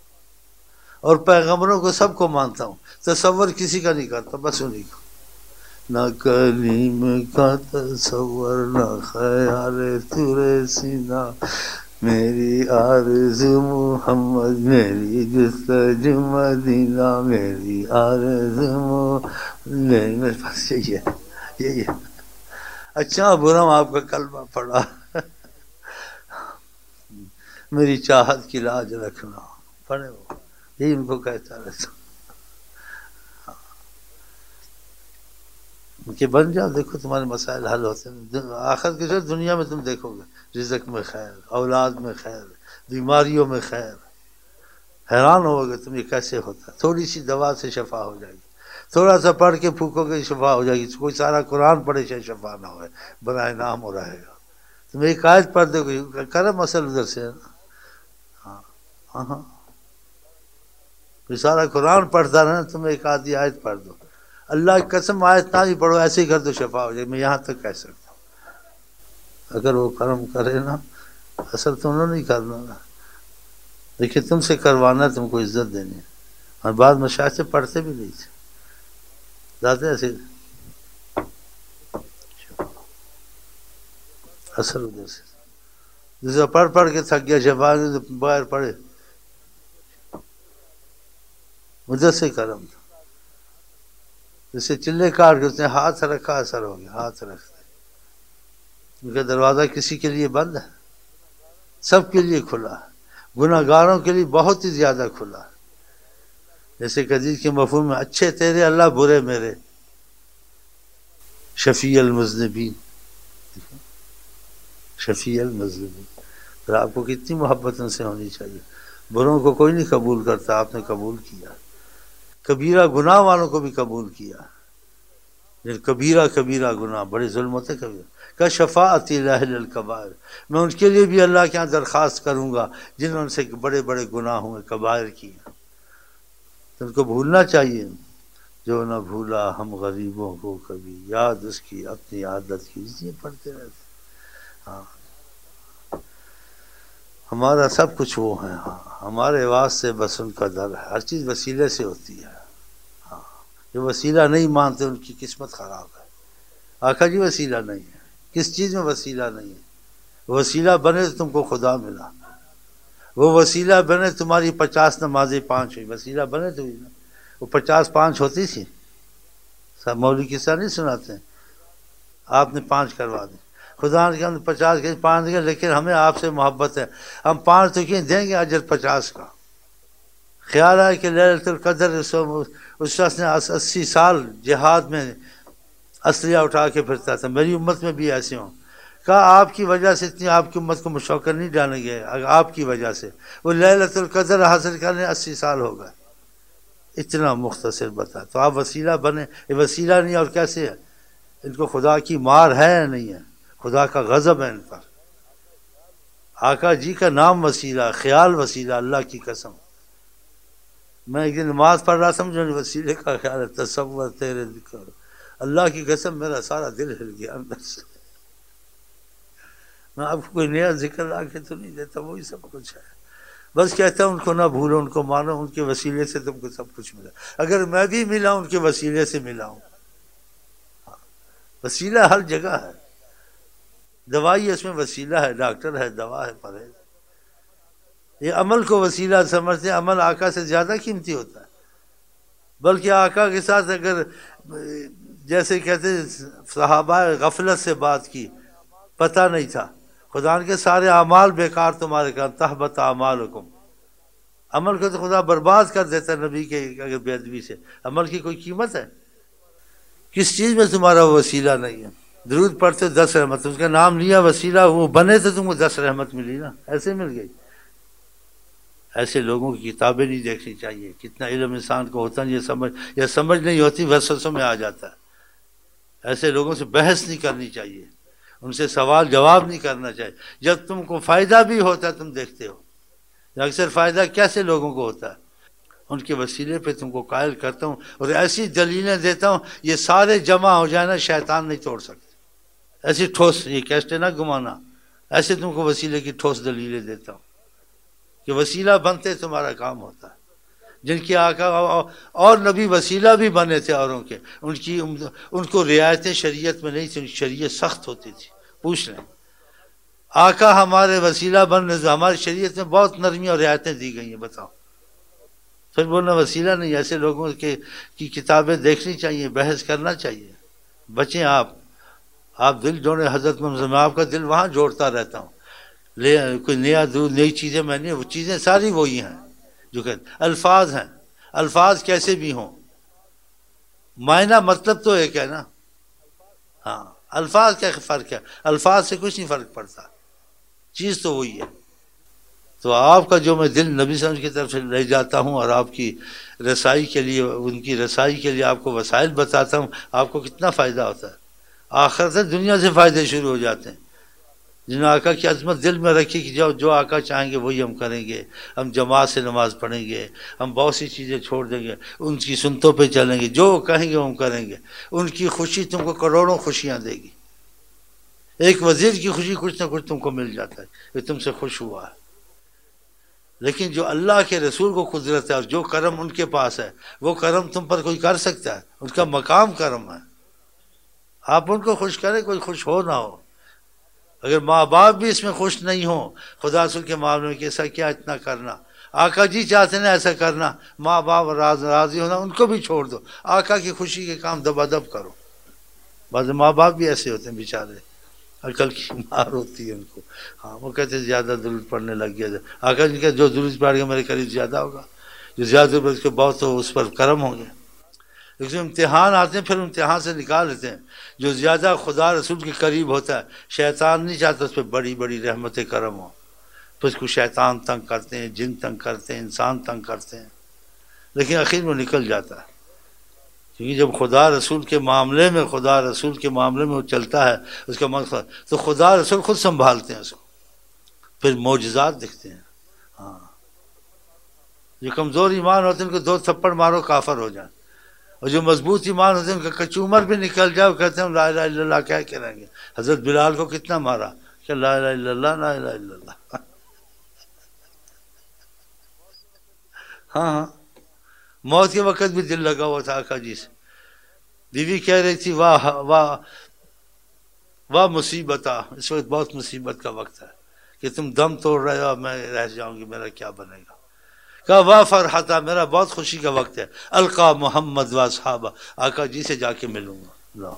اور پیغمبروں کو سب کو مانتا ہوں. تصور کسی کا نہیں کرتا، بس انہیں کو. نہ کلیم کا تصور، نہ خیال تورے سینہ، میری آرزو محمد، میری جستجو مدینہ، میری آرزو میرے پاس یہی ہے، یہی ہے. اچھا برا آپ کا کلمہ پڑھا، میری چاہت کی لاج رکھنا، پڑھے وہ، یہی ان کو کہتا رہتا. کہ بن جاؤ، دیکھو تمہارے مسائل حل ہوتے ہیں. آخر کے جو دنیا میں تم دیکھو گے رزق میں خیر، اولاد میں خیر، بیماریوں میں خیر. حیران ہوگے تم یہ کیسے ہوتا ہے. تھوڑی سی دوا سے شفا ہو جائے گی، تھوڑا سا پڑھ کے پھونکو گے شفا ہو جائے گی. کوئی سارا قرآن پڑھے شاید شفا نہ ہوئے، برائے نام ہو رہے گا. تم ایک آیت پڑھ دو گے، کرم اصل ادھر سے ہے نا. ہاں ہاں ہاں سارا قرآن پڑھتا رہنا، تم ایک آدھی آیت پڑھ دو. اللہ کی قسم آیت نہ بھی پڑھو، ایسے ہی کر دو شفا ہو جائے. میں یہاں تک کہہ سکتا ہوں. اگر وہ کرم کرے نا، اصل تو انہوں نے کرنا نا. دیکھیے تم سے کروانا، تم کو عزت دینی ہے. اور بعض مشاہد سے پڑھتے بھی نہیں تھے، جاتے ایسے اصل ادھر سے. جسے پڑھ پڑھ کے تھک گیا شفا باہر پڑھے، ادھر سے کرم تھا. جیسے چلے کاٹ کے اس نے ہاتھ رکھا، اثر ہو گیا. ہاتھ رکھتے ان کا دروازہ کسی کے لیے بند ہے؟ سب کے لیے کھلا ہے. گناہ گاروں کے لیے بہت ہی زیادہ کھلا ہے. جیسے حدیث کے مفہوم میں اچھے تیرے اللہ، برے میرے. شفیع المذنبین، شفیع المذنبین. پھر آپ کو کتنی محبت ان سے ہونی چاہیے. بروں کو کوئی نہیں قبول کرتا، آپ نے قبول کیا. کبیرہ گناہ والوں کو بھی قبول کیا. کبیرہ کبیرہ گناہ بڑے ظلم ہوتے. کبیرہ کا شفاعت اہل الکبائر، میں ان کے لیے بھی اللہ کے یہاں درخواست کروں گا جنہوں نے سے بڑے بڑے گناہ ہوئے، کبائر کیے. تو ان کو بھولنا چاہیے. جو نہ بھولا ہم غریبوں کو کبھی، یاد اس کی اپنی عادت کی. اس لیے پڑھتے رہتے. ہاں ہمارا سب کچھ وہ ہے. ہاں ہمارے واسطے بس ان کا در ہے. ہر چیز وسیلے سے ہوتی ہے. ہاں جو وسیلہ نہیں مانتے ان کی قسمت خراب ہے. آقا جی وسیلہ نہیں ہے. کس چیز میں وسیلہ نہیں ہے؟ وسیلہ بنے تو تم کو خدا ملا. وہ وسیلہ بنے تمہاری پچاس نمازیں پانچ ہوئی. وسیلہ بنے تو وہ پچاس پانچ ہوتی تھی. سب مولوی قصہ نہیں سناتے ہیں. آپ نے پانچ کروا دی. خدا نے ہم پچاس کے پانچ دیں گے، لیکن ہمیں آپ سے محبت ہے. ہم پانچ تو کیوں دیں گے اجر پچاس کا. خیال ہے کہ لیلۃ القدر اس شخص نے اسی سال جہاد میں اسلحہ اٹھا کے پھرتا تھا. میری امت میں بھی ایسے ہوں. کہا آپ کی وجہ سے اتنی آپ کی امت کو مشوکر نہیں ڈالیں گے. آپ کی وجہ سے وہ لیلۃ القدر حاصل کرنے اسی سال ہو گئے. اتنا مختصر بتا. تو آپ وسیلہ بنے. یہ وسیلہ نہیں اور کیسے ہے؟ ان کو خدا کی مار ہے یا نہیں ہے؟ خدا کا غضب ہے ان پر. آقا جی کا نام وسیلہ، خیال وسیلہ. اللہ کی قسم میں ایک دن نماز پڑھ رہا تھا، مجھے وسیلے کا خیال ہے. تصور تیرے ذکر، اللہ کی قسم میرا سارا دل ہل گیا اندر سے. میں آپ کو کوئی نیا ذکر لا کے تو نہیں دیتا، وہی سب کچھ ہے. بس کہتا ہوں ان کو نہ بھولو، ان کو مانو. ان کے وسیلے سے تم کو سب کچھ ملا. اگر میں بھی ملا ان کے وسیلے سے ملا ہوں. وسیلہ ہر جگہ ہے. دوائی اس میں وسیلہ ہے، ڈاکٹر ہے، دوا ہے، پرہیز. یہ عمل کو وسیلہ سمجھتے ہیں. عمل آقا سے زیادہ قیمتی ہوتا ہے. بلکہ آقا کے ساتھ اگر جیسے کہتے صحابہ غفلت سے بات کی، پتہ نہیں تھا. خدا کے سارے اعمال بیکار تمہارے کام. تحبط اعمالکم. عمل کو تو خدا برباد کر دیتا ہے نبی کے اگر بے ادبی سے. عمل کی کوئی قیمت ہے؟ کس چیز میں تمہارا وسیلہ نہیں ہے؟ درود پڑھتے دس رحمت، اس کا نام لیا وسیلہ، وہ بنے تو تم کو دس رحمت ملی نا. ایسے مل گئی. ایسے لوگوں کی کتابیں نہیں دیکھنی چاہیے. کتنا علم انسان کو ہوتا ہے، یہ سمجھ یہ سمجھ نہیں ہوتی، وسوسوں میں آ جاتا ہے. ایسے لوگوں سے بحث نہیں کرنی چاہیے. ان سے سوال جواب نہیں کرنا چاہیے. جب تم کو فائدہ بھی ہوتا ہے تم دیکھتے ہو. اکثر فائدہ کیسے لوگوں کو ہوتا ہے؟ ان کے وسیلے پہ تم کو قائل کرتا ہوں اور ایسی دلیلیں دیتا ہوں یہ سارے جمع ہو جائیں نا، شیطان نہیں توڑ سکتے. ایسی ٹھوس، یہ کیسٹے نہ گمانا، ایسے تم کو وسیلے کی ٹھوس دلیلیں دیتا ہوں کہ وسیلہ بنتے تمہارا کام ہوتا ہے. جن کی آقا اور نبی وسیلہ بھی بنے تھے اوروں کے، ان کی ان کو رعایتیں شریعت میں نہیں تھی. شریعت سخت ہوتی تھی. پوچھ لیں آقا ہمارے وسیلہ بننے سے ہماری شریعت میں بہت نرمی اور رعایتیں دی گئی ہیں. بتاؤ پھر بولنا وسیلہ نہیں. ایسے لوگوں کے کی کتابیں دیکھنی چاہیے، بحث کرنا چاہیے. بچیں آپ آپ دل جوڑے. حضرت محمد میں آپ کا دل وہاں جوڑتا رہتا ہوں. لے کوئی نیا دور نئی چیزیں میں نہیں، وہ چیزیں ساری وہی ہیں جو کہ الفاظ ہیں. الفاظ کیسے بھی ہوں، معنی مطلب تو ایک ہے نا. ہاں الفاظ کیا فرق ہے؟ الفاظ سے کچھ نہیں فرق پڑتا، چیز تو وہی ہے. تو آپ کا جو میں دل نبی صلی اللہ علیہ وسلم کی طرف سے لے جاتا ہوں اور آپ کی رسائی کے لیے، ان کی رسائی کے لیے آپ کو وسائل بتاتا ہوں، آپ کو کتنا فائدہ ہوتا ہے. آخرت سے دنیا سے فائدے شروع ہو جاتے ہیں. جن آقا کی عظمت دل میں رکھی کہ جو جو آقا چاہیں گے وہی ہم کریں گے. ہم جماعت سے نماز پڑھیں گے، ہم بہت سی چیزیں چھوڑ دیں گے، ان کی سنتوں پہ چلیں گے، جو کہیں گے ہم کریں گے. ان کی خوشی تم کو کروڑوں خوشیاں دے گی. ایک وزیر کی خوشی کچھ نہ کچھ تم کو مل جاتا ہے کہ تم سے خوش ہوا ہے. لیکن جو اللہ کے رسول کو قدرت ہے اور جو کرم ان کے پاس ہے، وہ کرم تم پر کوئی کر سکتا ہے؟ ان کا مقام کرم ہے. آپ ان کو خوش کریں، کوئی خوش ہو نہ ہو. اگر ماں باپ بھی اس میں خوش نہیں ہوں، خدا رسول کے معاملے میں کہ ایسا کیا اتنا کرنا. آقا جی چاہتے ہیں ایسا کرنا، ماں باپ راضی ہونا، ان کو بھی چھوڑ دو. آقا کی خوشی کے کام دبا دب کرو. بعض ماں باپ بھی ایسے ہوتے ہیں بیچارے، عقل کی مار ہوتی ہے ان کو. ہاں وہ کہتے ہیں زیادہ درود پڑھنے لگ گیا. آقا جی کہ جو درود پڑھ گیا میرے قریب زیادہ ہوگا، جو زیادہ درود کے بہت تو اس پر کرم ہوں گے. لیکن امتحان آتے ہیں پھر امتحان سے نکال لیتے ہیں. جو زیادہ خدا رسول کے قریب ہوتا ہے، شیطان نہیں چاہتا اس پہ بڑی بڑی رحمت کرم ہو. پھر اس کو شیطان تنگ کرتے ہیں، جن تنگ کرتے ہیں، انسان تنگ کرتے ہیں، لیکن آخر وہ نکل جاتا ہے. کیونکہ جب خدا رسول کے معاملے میں خدا رسول کے معاملے میں وہ چلتا ہے، اس کا مقصد تو خدا رسول خود سنبھالتے ہیں اس کو. پھر معجزات دکھتے ہیں. ہاں جو کمزور ایمان ہوتے ہیں ان کو دو تھپڑ مارو کافر ہو جائیں، اور جو مضبوط ایمان ہوتے ہیں ان کا کچومر بھی نکل جائے، کہتے ہیں لا الہ الا اللہ کیا کہیں گے. حضرت بلال کو کتنا مارا کہ لا الہ الا اللہ لا الہ الا اللہ. ہاں ہاں موت کے وقت بھی دل لگا ہوا تھا آقا جی سے. بیوی کہہ رہی تھی واہ واہ واہ مصیبت، اس وقت بہت مصیبت کا وقت ہے کہ تم دم توڑ رہے ہو، میں رہ جاؤں گی، میرا کیا بنے گا. کہا واہ فرحتا، میرا بہت خوشی کا وقت ہے، القا محمد و اصحابہ، آقا جی سے جا کے ملوں گا.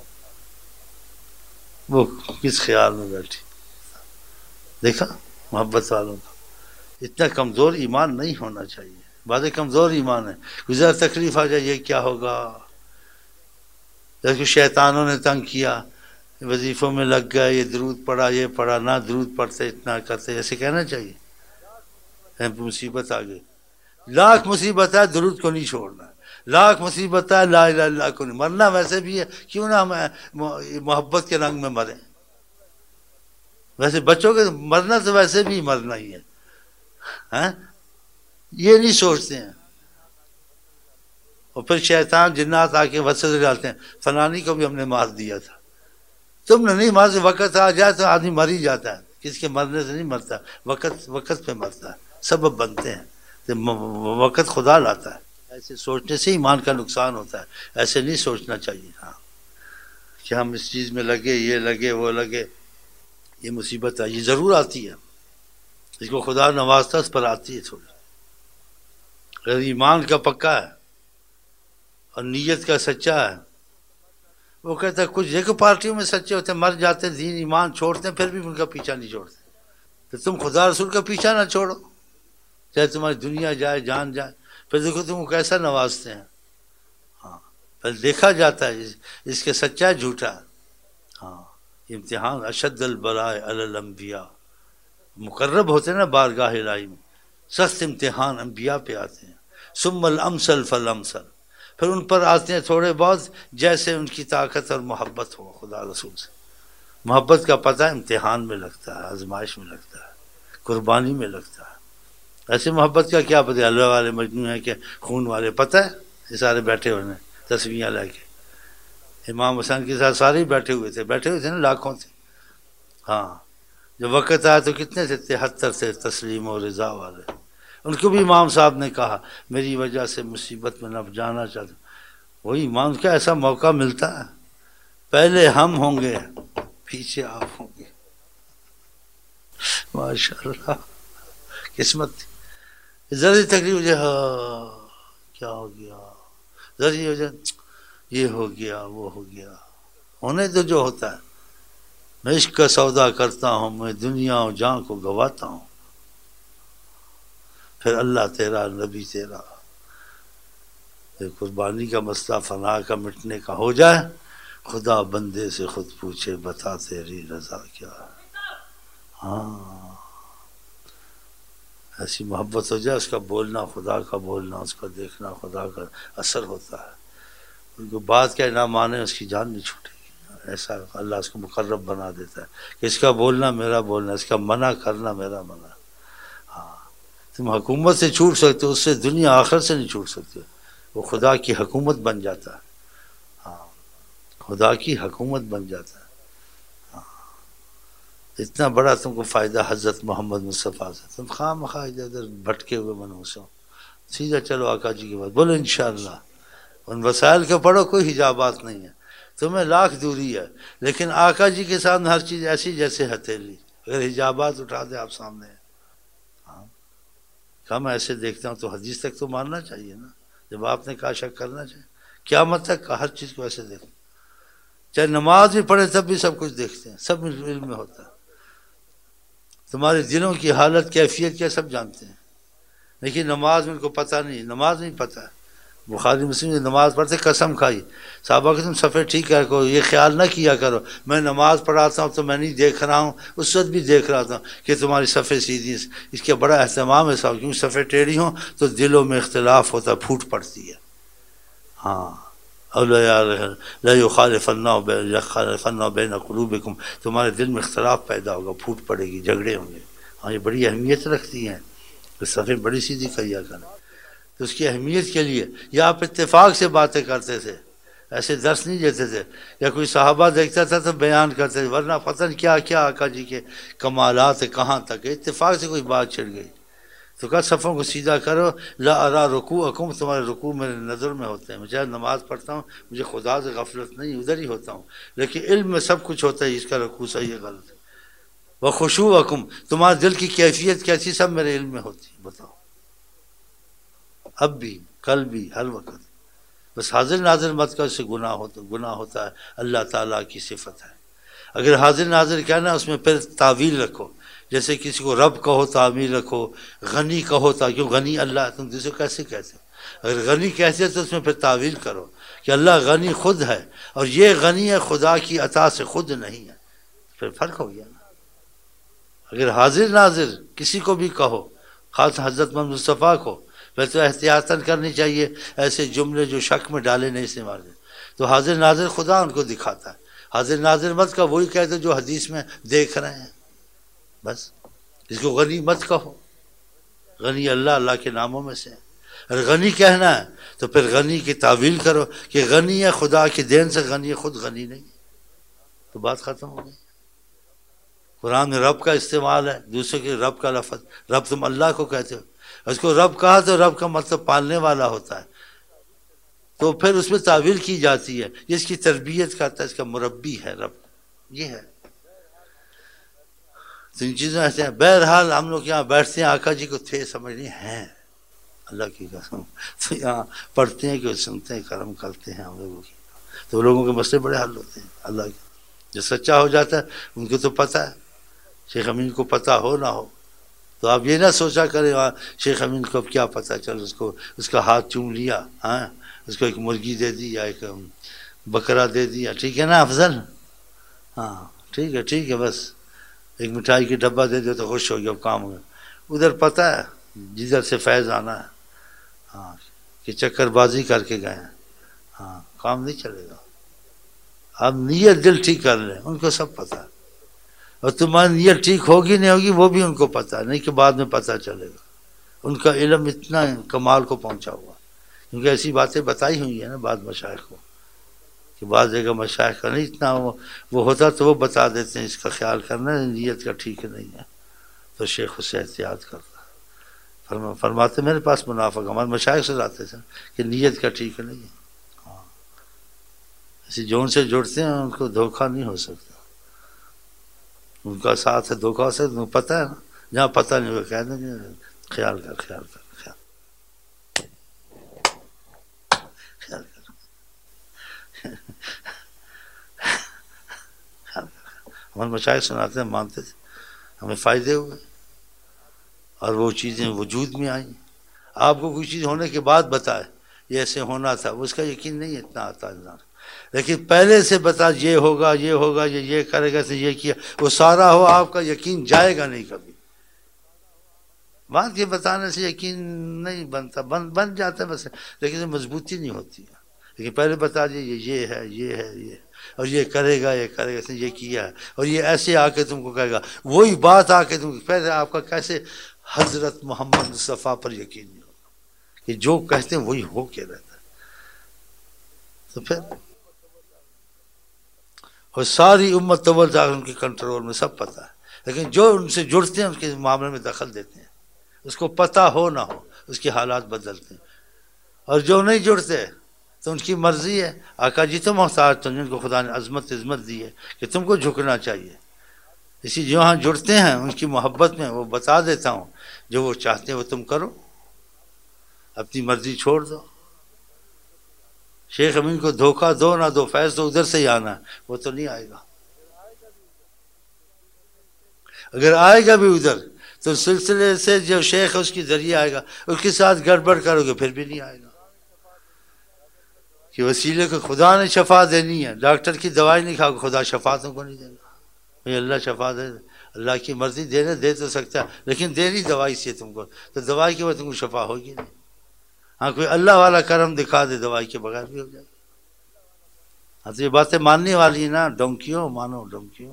وہ کس خیال میں بیٹھی. دیکھا محبت والوں کا اتنا کمزور ایمان نہیں ہونا چاہیے. باتیں کمزور ایمان ہے، گزر تکلیف آ جائے یہ کیا ہوگا. جیسے شیطانوں نے تنگ کیا، وظیفوں میں لگ گئے، یہ درود پڑھا یہ پڑھا، نہ درود پڑھتے اتنا کرتے، ایسے کہنا چاہیے. مصیبت آ گئی، لاکھ مصیبت ہے درود کو نہیں چھوڑنا، لاکھ مصیبت ہے لا الہ الا اللہ کو نہیں. مرنا ویسے بھی ہے، کیوں نہ ہم محبت کے رنگ میں مریں. ویسے بچوں کے مرنا تو ویسے بھی مرنا ہی ہے، ہاں یہ نہیں سوچتے ہیں. اور پھر شیطان جنات آ کے وسوسے ڈالتے ہیں، فلانی کو بھی ہم نے مار دیا تھا. تم نے نہیں مار، وقت آ جائے تو آدمی مر ہی جاتا ہے. کس کے مرنے سے نہیں مرتا، وقت وقت پہ مرتا ہے. سبب بنتے ہیں، وقت خدا لاتا ہے. ایسے سوچنے سے ایمان کا نقصان ہوتا ہے، ایسے نہیں سوچنا چاہیے. ہاں کہ ہم اس چیز میں لگے، یہ لگے وہ لگے. یہ مصیبت ہے، یہ ضرور آتی ہے، اس کو خدا نوازتا اس پر آتی ہے تھوڑی. اگر ایمان کا پکا ہے اور نیت کا سچا ہے، وہ کہتا ہے کچھ دیکھو پارٹیوں میں سچے ہوتے ہیں، مر جاتے ہیں، دین ایمان چھوڑتے ہیں، پھر بھی ان کا پیچھا نہیں چھوڑتے. تو تم خدا رسول کا پیچھا نہ چھوڑو، چاہے تمہاری دنیا جائے جان جائے. پھر دیکھو تم کو کیسا نوازتے ہیں. ہاں پھر دیکھا جاتا ہے اس کے سچا ہے جھوٹا. ہاں امتحان اشد البلاء علی الانبیاء، مقرب ہوتے ہیں نا بارگاہ الہی میں، سخت امتحان انبیاء پہ آتے ہیں. ثم الامثل فالامثل، پھر ان پر آتے ہیں تھوڑے بہت جیسے ان کی طاقت اور محبت ہو خدا رسول سے. محبت کا پتہ امتحان میں لگتا ہے، آزمائش میں لگتا ہے، قربانی میں لگتا ہے. ایسے محبت کا کیا پتہ، اللہ والے مجنون ہیں کہ خون والے، پتہ ہے یہ سارے بیٹھے ہوئے ہیں تصویریاں لے کے. امام حسین کے ساتھ سارے بیٹھے ہوئے تھے، بیٹھے ہوئے تھے نا، لاکھوں تھے. ہاں جب وقت آیا تو کتنے تھے، تہتر تھے تسلیم و رضا والے. ان کو بھی امام صاحب نے کہا میری وجہ سے مصیبت میں نہ جانا چاہتا. وہی امام کا ایسا موقع ملتا ہے، پہلے ہم ہوں گے پیچھے آپ ہوں گے. ماشاء اللہ قسمت تھی. ذرا تکلیف ہو جائے ہاں کیا ہو گیا، ذرا یہ ہو جائے یہ ہو گیا وہ ہو گیا. ہونے تو جو ہوتا ہے. میں عشق کا سودا کرتا ہوں، میں دنیا و جان کو گواتا ہوں، پھر اللہ تیرا نبی تیرا. قربانی کا مسئلہ فنا کا مٹنے کا ہو جائے، خدا بندے سے خود پوچھے بتا تیری رضا کیا ہے. ہاں ایسی محبت ہو جائے، اس کا بولنا خدا کا بولنا، اس کا دیکھنا خدا کا اثر ہوتا ہے. ان کو بات کیا نہ مانے اس کی جان نہیں چھوٹے گی. ایسا اللہ اس کو مقرب بنا دیتا ہے کہ اس کا بولنا میرا بولنا، اس کا منع کرنا میرا منع. ہاں تم حکومت سے چھوٹ سکتے ہو، اس سے دنیا آخرت سے نہیں چھوٹ سکتے. وہ خدا کی حکومت بن جاتا ہے. ہاں خدا کی حکومت بن جاتا ہے. ہاں اتنا بڑا تم کو فائدہ حضرت محمد مصطفیٰ سے. تم خواہ مخواہ ادھر ادھر بھٹکے ہوئے منحوس ہو، سیدھا چلو آقا جی کے بعد بولو انشاءاللہ. ان وسائل کے پڑھو، کوئی حجابات نہیں ہے، تمہیں لاکھ دوری ہے، لیکن آقا جی کے سامنے ہر چیز ایسی جیسے ہتھیلی. اگر حجابات اٹھا دے آپ سامنے، ہاں کم ایسے دیکھتا ہوں تو حدیث تک تو ماننا چاہیے نا. جب آپ نے کہا شک کرنا چاہیے، قیامت تک ہر چیز کو ایسے دیکھیں. چاہے نماز بھی پڑھے تب بھی سب کچھ دیکھتے ہیں، سب علم میں ہوتا ہے. تمہارے دلوں کی حالت کیفیت کیا سب جانتے ہیں، لیکن نماز میں ان کو پتہ نہیں، نماز نہیں پتہ ہے. بخاری مسلم نماز پڑھتے قسم کھائی، صحابہ کہ تم صفحے ٹھیک کر کو، یہ خیال نہ کیا کرو میں نماز پڑھاتا ہوں تو میں نہیں دیکھ رہا ہوں، اس وقت بھی دیکھ رہا تھا کہ تمہاری صفحے سیدھی. اس کے بڑا اہتمام ہے صاحب، کیونکہ صفحے ٹیڑھی ہوں تو دلوں میں اختلاف ہوتا ہے، پھوٹ پڑتی ہے. ہاں لا یخالفن بین قلوبکم، تمہارے دل میں اختلاف پیدا ہوگا، پھوٹ پڑے گی، جھگڑے ہوں گے. ہاں یہ بڑی اہمیت رکھتی ہیں، صفحے بڑی سیدھی کیا کریں. تو اس کی اہمیت کے لیے، یا آپ اتفاق سے باتیں کرتے تھے، ایسے درس نہیں دیتے تھے، یا کوئی صحابہ دیکھتا تھا تو بیان کرتے تھے، ورنہ پتہ نہیں کیا کیا آقا جی کے کمالات کہاں تک ہے، اتفاق سے کوئی بات چھڑ گئی تو کہا صفوں کو سیدھا کرو، لا ارا رکوعکم، تمہارے رکوع میرے نظر میں ہوتے ہیں، میں نماز پڑھتا ہوں مجھے خدا سے غفلت نہیں، ادھر ہی ہوتا ہوں، لیکن علم میں سب کچھ ہوتا ہے، اس کا رکوع صحیح ہے غلط ہے، وخشوعکم، تمہارے دل کی کیفیت کیسی سب میرے علم میں ہوتی ہے، بتاؤ اب بھی کل بھی ہر وقت، بس حاضر ناظر مت کا، اس سے گناہ ہوتا گناہ ہوتا ہے، اللہ تعالیٰ کی صفت ہے، اگر حاضر ناظر کہنا اس میں پھر تعویل رکھو، جیسے کسی کو رب کہو تعویل رکھو، غنی کہو تا کیوں غنی اللہ ہے، تم دوسرے کیسے کہتے ہو، اگر غنی کہتے تو اس میں پھر تعویل کرو کہ اللہ غنی خود ہے اور یہ غنی ہے خدا کی عطا سے خود نہیں ہے، پھر فرق ہو گیا نا۔ اگر حاضر ناظر کسی کو بھی کہو، خاص حضرت محمد مصطفیٰ کو، پھر تو احتیاطاً کرنی چاہیے، ایسے جملے جو شک میں ڈالے نہیں استعمال کریں، تو حاضر ناظر خدا ان کو دکھاتا ہے، حاضر ناظر مت کا وہی کہتے جو حدیث میں دیکھ رہے ہیں، بس اس کو غنی مت کہو، غنی اللہ اللہ کے ناموں میں سے ہے، اگر غنی کہنا ہے تو پھر غنی کی تعویل کرو کہ غنی ہے خدا کی دین سے غنی ہے، خود غنی نہیں ہے، تو بات ختم ہو گئی۔ قرآن میں رب کا استعمال ہے، دوسرے کے رب کا لفظ، رب تم اللہ کو کہتے ہو، اس کو رب کہا تو رب کا مطلب پالنے والا ہوتا ہے، تو پھر اس میں تعویل کی جاتی ہے، یہ اس کی تربیت کرتا ہے، اس کا مربی ہے رب، یہ ہے، تو ان چیزیں ایسے ہیں۔ بہرحال ہم لوگ یہاں بیٹھتے ہیں، آقا جی کو تھے سمجھنے ہیں، اللہ کی قسم، تو یہاں پڑھتے ہیں کہ سنتے ہیں، کرم کرتے ہیں ہم لوگوں کی، تو لوگوں کے مسئلے بڑے حل ہوتے ہیں، اللہ کے جو سچا ہو جاتا ہے ان کو تو پتہ ہے، شیخ امین کو پتہ ہو نہ ہو تو آپ یہ نہ سوچا کریں شیخ امین کو اب کیا پتہ، چل اس کو اس کا ہاتھ چوم لیا، ہاں اس کو ایک مرغی دے دی یا ایک بکرا دے دیا، ٹھیک ہے نا افضل، ہاں ٹھیک ہے ٹھیک ہے، بس ایک مٹھائی کی ڈبہ دے دو تو خوش ہو گیا، کام ہو گیا، ادھر پتہ ہے جدھر سے فیض آنا ہے، ہاں کہ چکر بازی کر کے گئے ہیں، ہاں کام نہیں چلے گا، آپ نیت دل ٹھیک کر لیں، ان کو سب پتہ ہے، اور تمہاری نیت ٹھیک ہوگی نہیں ہوگی وہ بھی ان کو پتہ ہے، نہیں کہ بعد میں پتہ چلے گا، ان کا علم اتنا کمال کو پہنچا ہوا، کیونکہ ایسی باتیں بتائی ہوئی ہیں نا بعض مشائخ کو، کہ بعض جگہ مشائخ کا نہیں اتنا وہ, وہ ہوتا تو وہ بتا دیتے ہیں اس کا خیال کرنا نیت کا ٹھیک نہیں ہے، تو شیخ اس سے احتیاط کرتا فرما فرماتے میرے پاس منافق ہمارے مشائخ سے لاتے تھے کہ نیت کا ٹھیک نہیں ہے، ہاں ایسی جو ان سے جڑتے ہیں ان کو دھوکہ نہیں ہو سکتا، ان کا ساتھ ہے دھوکہ ہو سکتا، پتہ ہے نا، جہاں پتہ نہیں ہوگا کہہ دیں گے خیال کر خیال کر خیال خیال کر ہمارے مشائخ سناتے ہیں، مانتے تھے، ہمیں فائدے ہوئے اور وہ چیزیں وجود میں آئیں، آپ کو کوئی چیز ہونے کے بعد بتائے یہ ایسے ہونا تھا، اس کا یقین نہیں اتنا آتا انسان، لیکن پہلے سے بتا یہ ہوگا یہ ہوگا یہ یہ کرے گا تو یہ کیا، وہ سارا ہو آپ کا یقین جائے گا نہیں کبھی، بات یہ بتانے سے یقین نہیں بنتا، بن بن جاتا ہے بس، لیکن مضبوطی نہیں ہوتی ہے، لیکن پہلے بتا دیے یہ یہ ہے یہ ہے یہ، اور یہ کرے گا یہ کرے گا یہ کیا ہے، اور یہ ایسے آ کے تم کو کہے گا، وہی بات آ کے تم کو، پہلے آپ کا کیسے حضرت محمد مصطفیٰ پر یقین نہیں ہوگا کہ جو کہتے ہیں وہی ہو کے رہتا ہے، تو پھر اور ساری امت طول جا ان کے کنٹرول میں سب پتہ ہے، لیکن جو ان سے جڑتے ہیں ان کے معاملے میں دخل دیتے ہیں، اس کو پتہ ہو نہ ہو اس کے حالات بدلتے ہیں، اور جو نہیں جڑتے تو ان کی مرضی ہے، آقا جی تو محتاج تو جن کو خدا نے عظمت عظمت دی ہے کہ تم کو جھکنا چاہیے، اسی جو ہاں جڑتے ہیں ان کی محبت میں وہ بتا دیتا ہوں جو وہ چاہتے ہیں وہ تم کرو، اپنی مرضی چھوڑ دو، شیخ امین کو دھوکہ دو نہ دو، فیض تو ادھر سے ہی آنا ہے، وہ تو نہیں آئے گا، اگر آئے گا بھی ادھر تو سلسلے سے جو شیخ ہے اس کے ذریعے آئے گا، اس کے ساتھ گڑبڑ کرو گے پھر بھی نہیں آئے گا، کہ وسیلے کو خدا نے شفا دینی ہے، ڈاکٹر کی دوائی نہیں کھاؤ، خدا شفا تم کو نہیں دے گا، اللہ شفا دے، اللہ کی مرضی دینے دے تو سکتا ہے لیکن دینی دوائی سے تم کو، تو دوائی کے بعد تم کو شفا ہوگی نہیں، ہاں کوئی اللہ والا کرم دکھا دے دوائی کے بغیر بھی ہو جائے گا، ہاں تو یہ باتیں ماننے والی نا، ڈونکیوں مانو ڈونکیوں،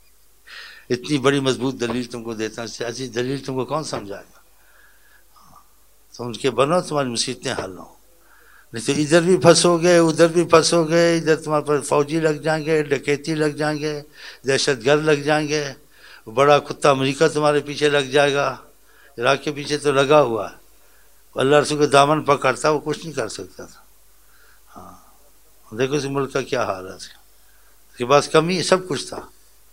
اتنی بڑی مضبوط دلیل تم کو دیتا ہے، ایسی دلیل تم کو کون سمجھائے گا، تو ان کے بنو تمہاری مصیبتیں حل ہوں، نہیں تو ادھر بھی پھنسو گے ادھر بھی پھنسو گے، ادھر تمہارے پر فوجی لگ جائیں گے، ڈکیتی لگ جائیں گے، دہشت گرد لگ جائیں گے، بڑا کتا امریکہ تمہارے پیچھے لگ جائے گا، عراق کے پیچھے تو لگا ہوا ہے، اللہ رسول کو دامن پکڑتا وہ کچھ نہیں کر سکتا تھا۔ ہاں دیکھو اس ملک کا کیا حال ہے، اس کے پاس کمی سب کچھ تھا،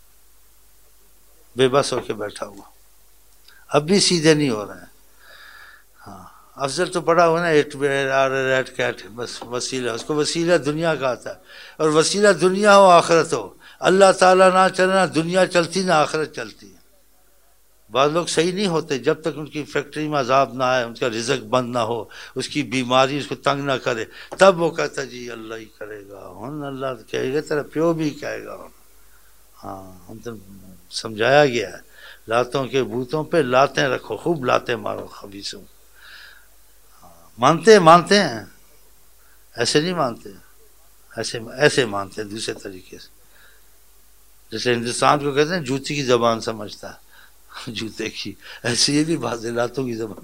بے بس ہو کے بیٹھا ہوا، اب بھی سیدھے نہیں ہو رہے ہیں۔ ہاں افضل تو بڑا ہوا نا ایٹ ریٹ کیٹ، بس وسیلہ، اس کو وسیلہ دنیا کا آتا ہے، اور وسیلہ دنیا ہو آخرت ہو، اللہ تعالیٰ نہ چلے نہ دنیا چلتی نہ آخرت چلتی ہے۔ بعض لوگ صحیح نہیں ہوتے جب تک ان کی فیکٹری میں عذاب نہ آئے، ان کا رزق بند نہ ہو، اس کی بیماری اس کو تنگ نہ کرے، تب وہ کہتا جی اللہ ہی کرے گا، ہن اللہ کہے گا، تیرا پیو بھی کہے گا۔ ہاں ہم تو سمجھایا گیا ہے، لاتوں کے بوتوں پہ لاتیں رکھو، خوب لاتیں مارو خبیثوں۔ مانتے مانتے ہیں، ایسے نہیں مانتے، ایسے ایسے مانتے ہیں دوسرے طریقے سے، جیسے ہندوستان کو کہتے ہیں جوتی کی زبان سمجھتا ہے، جوتے کی، ایسے یہ بھی بات ہے لاتوں کی زبان۔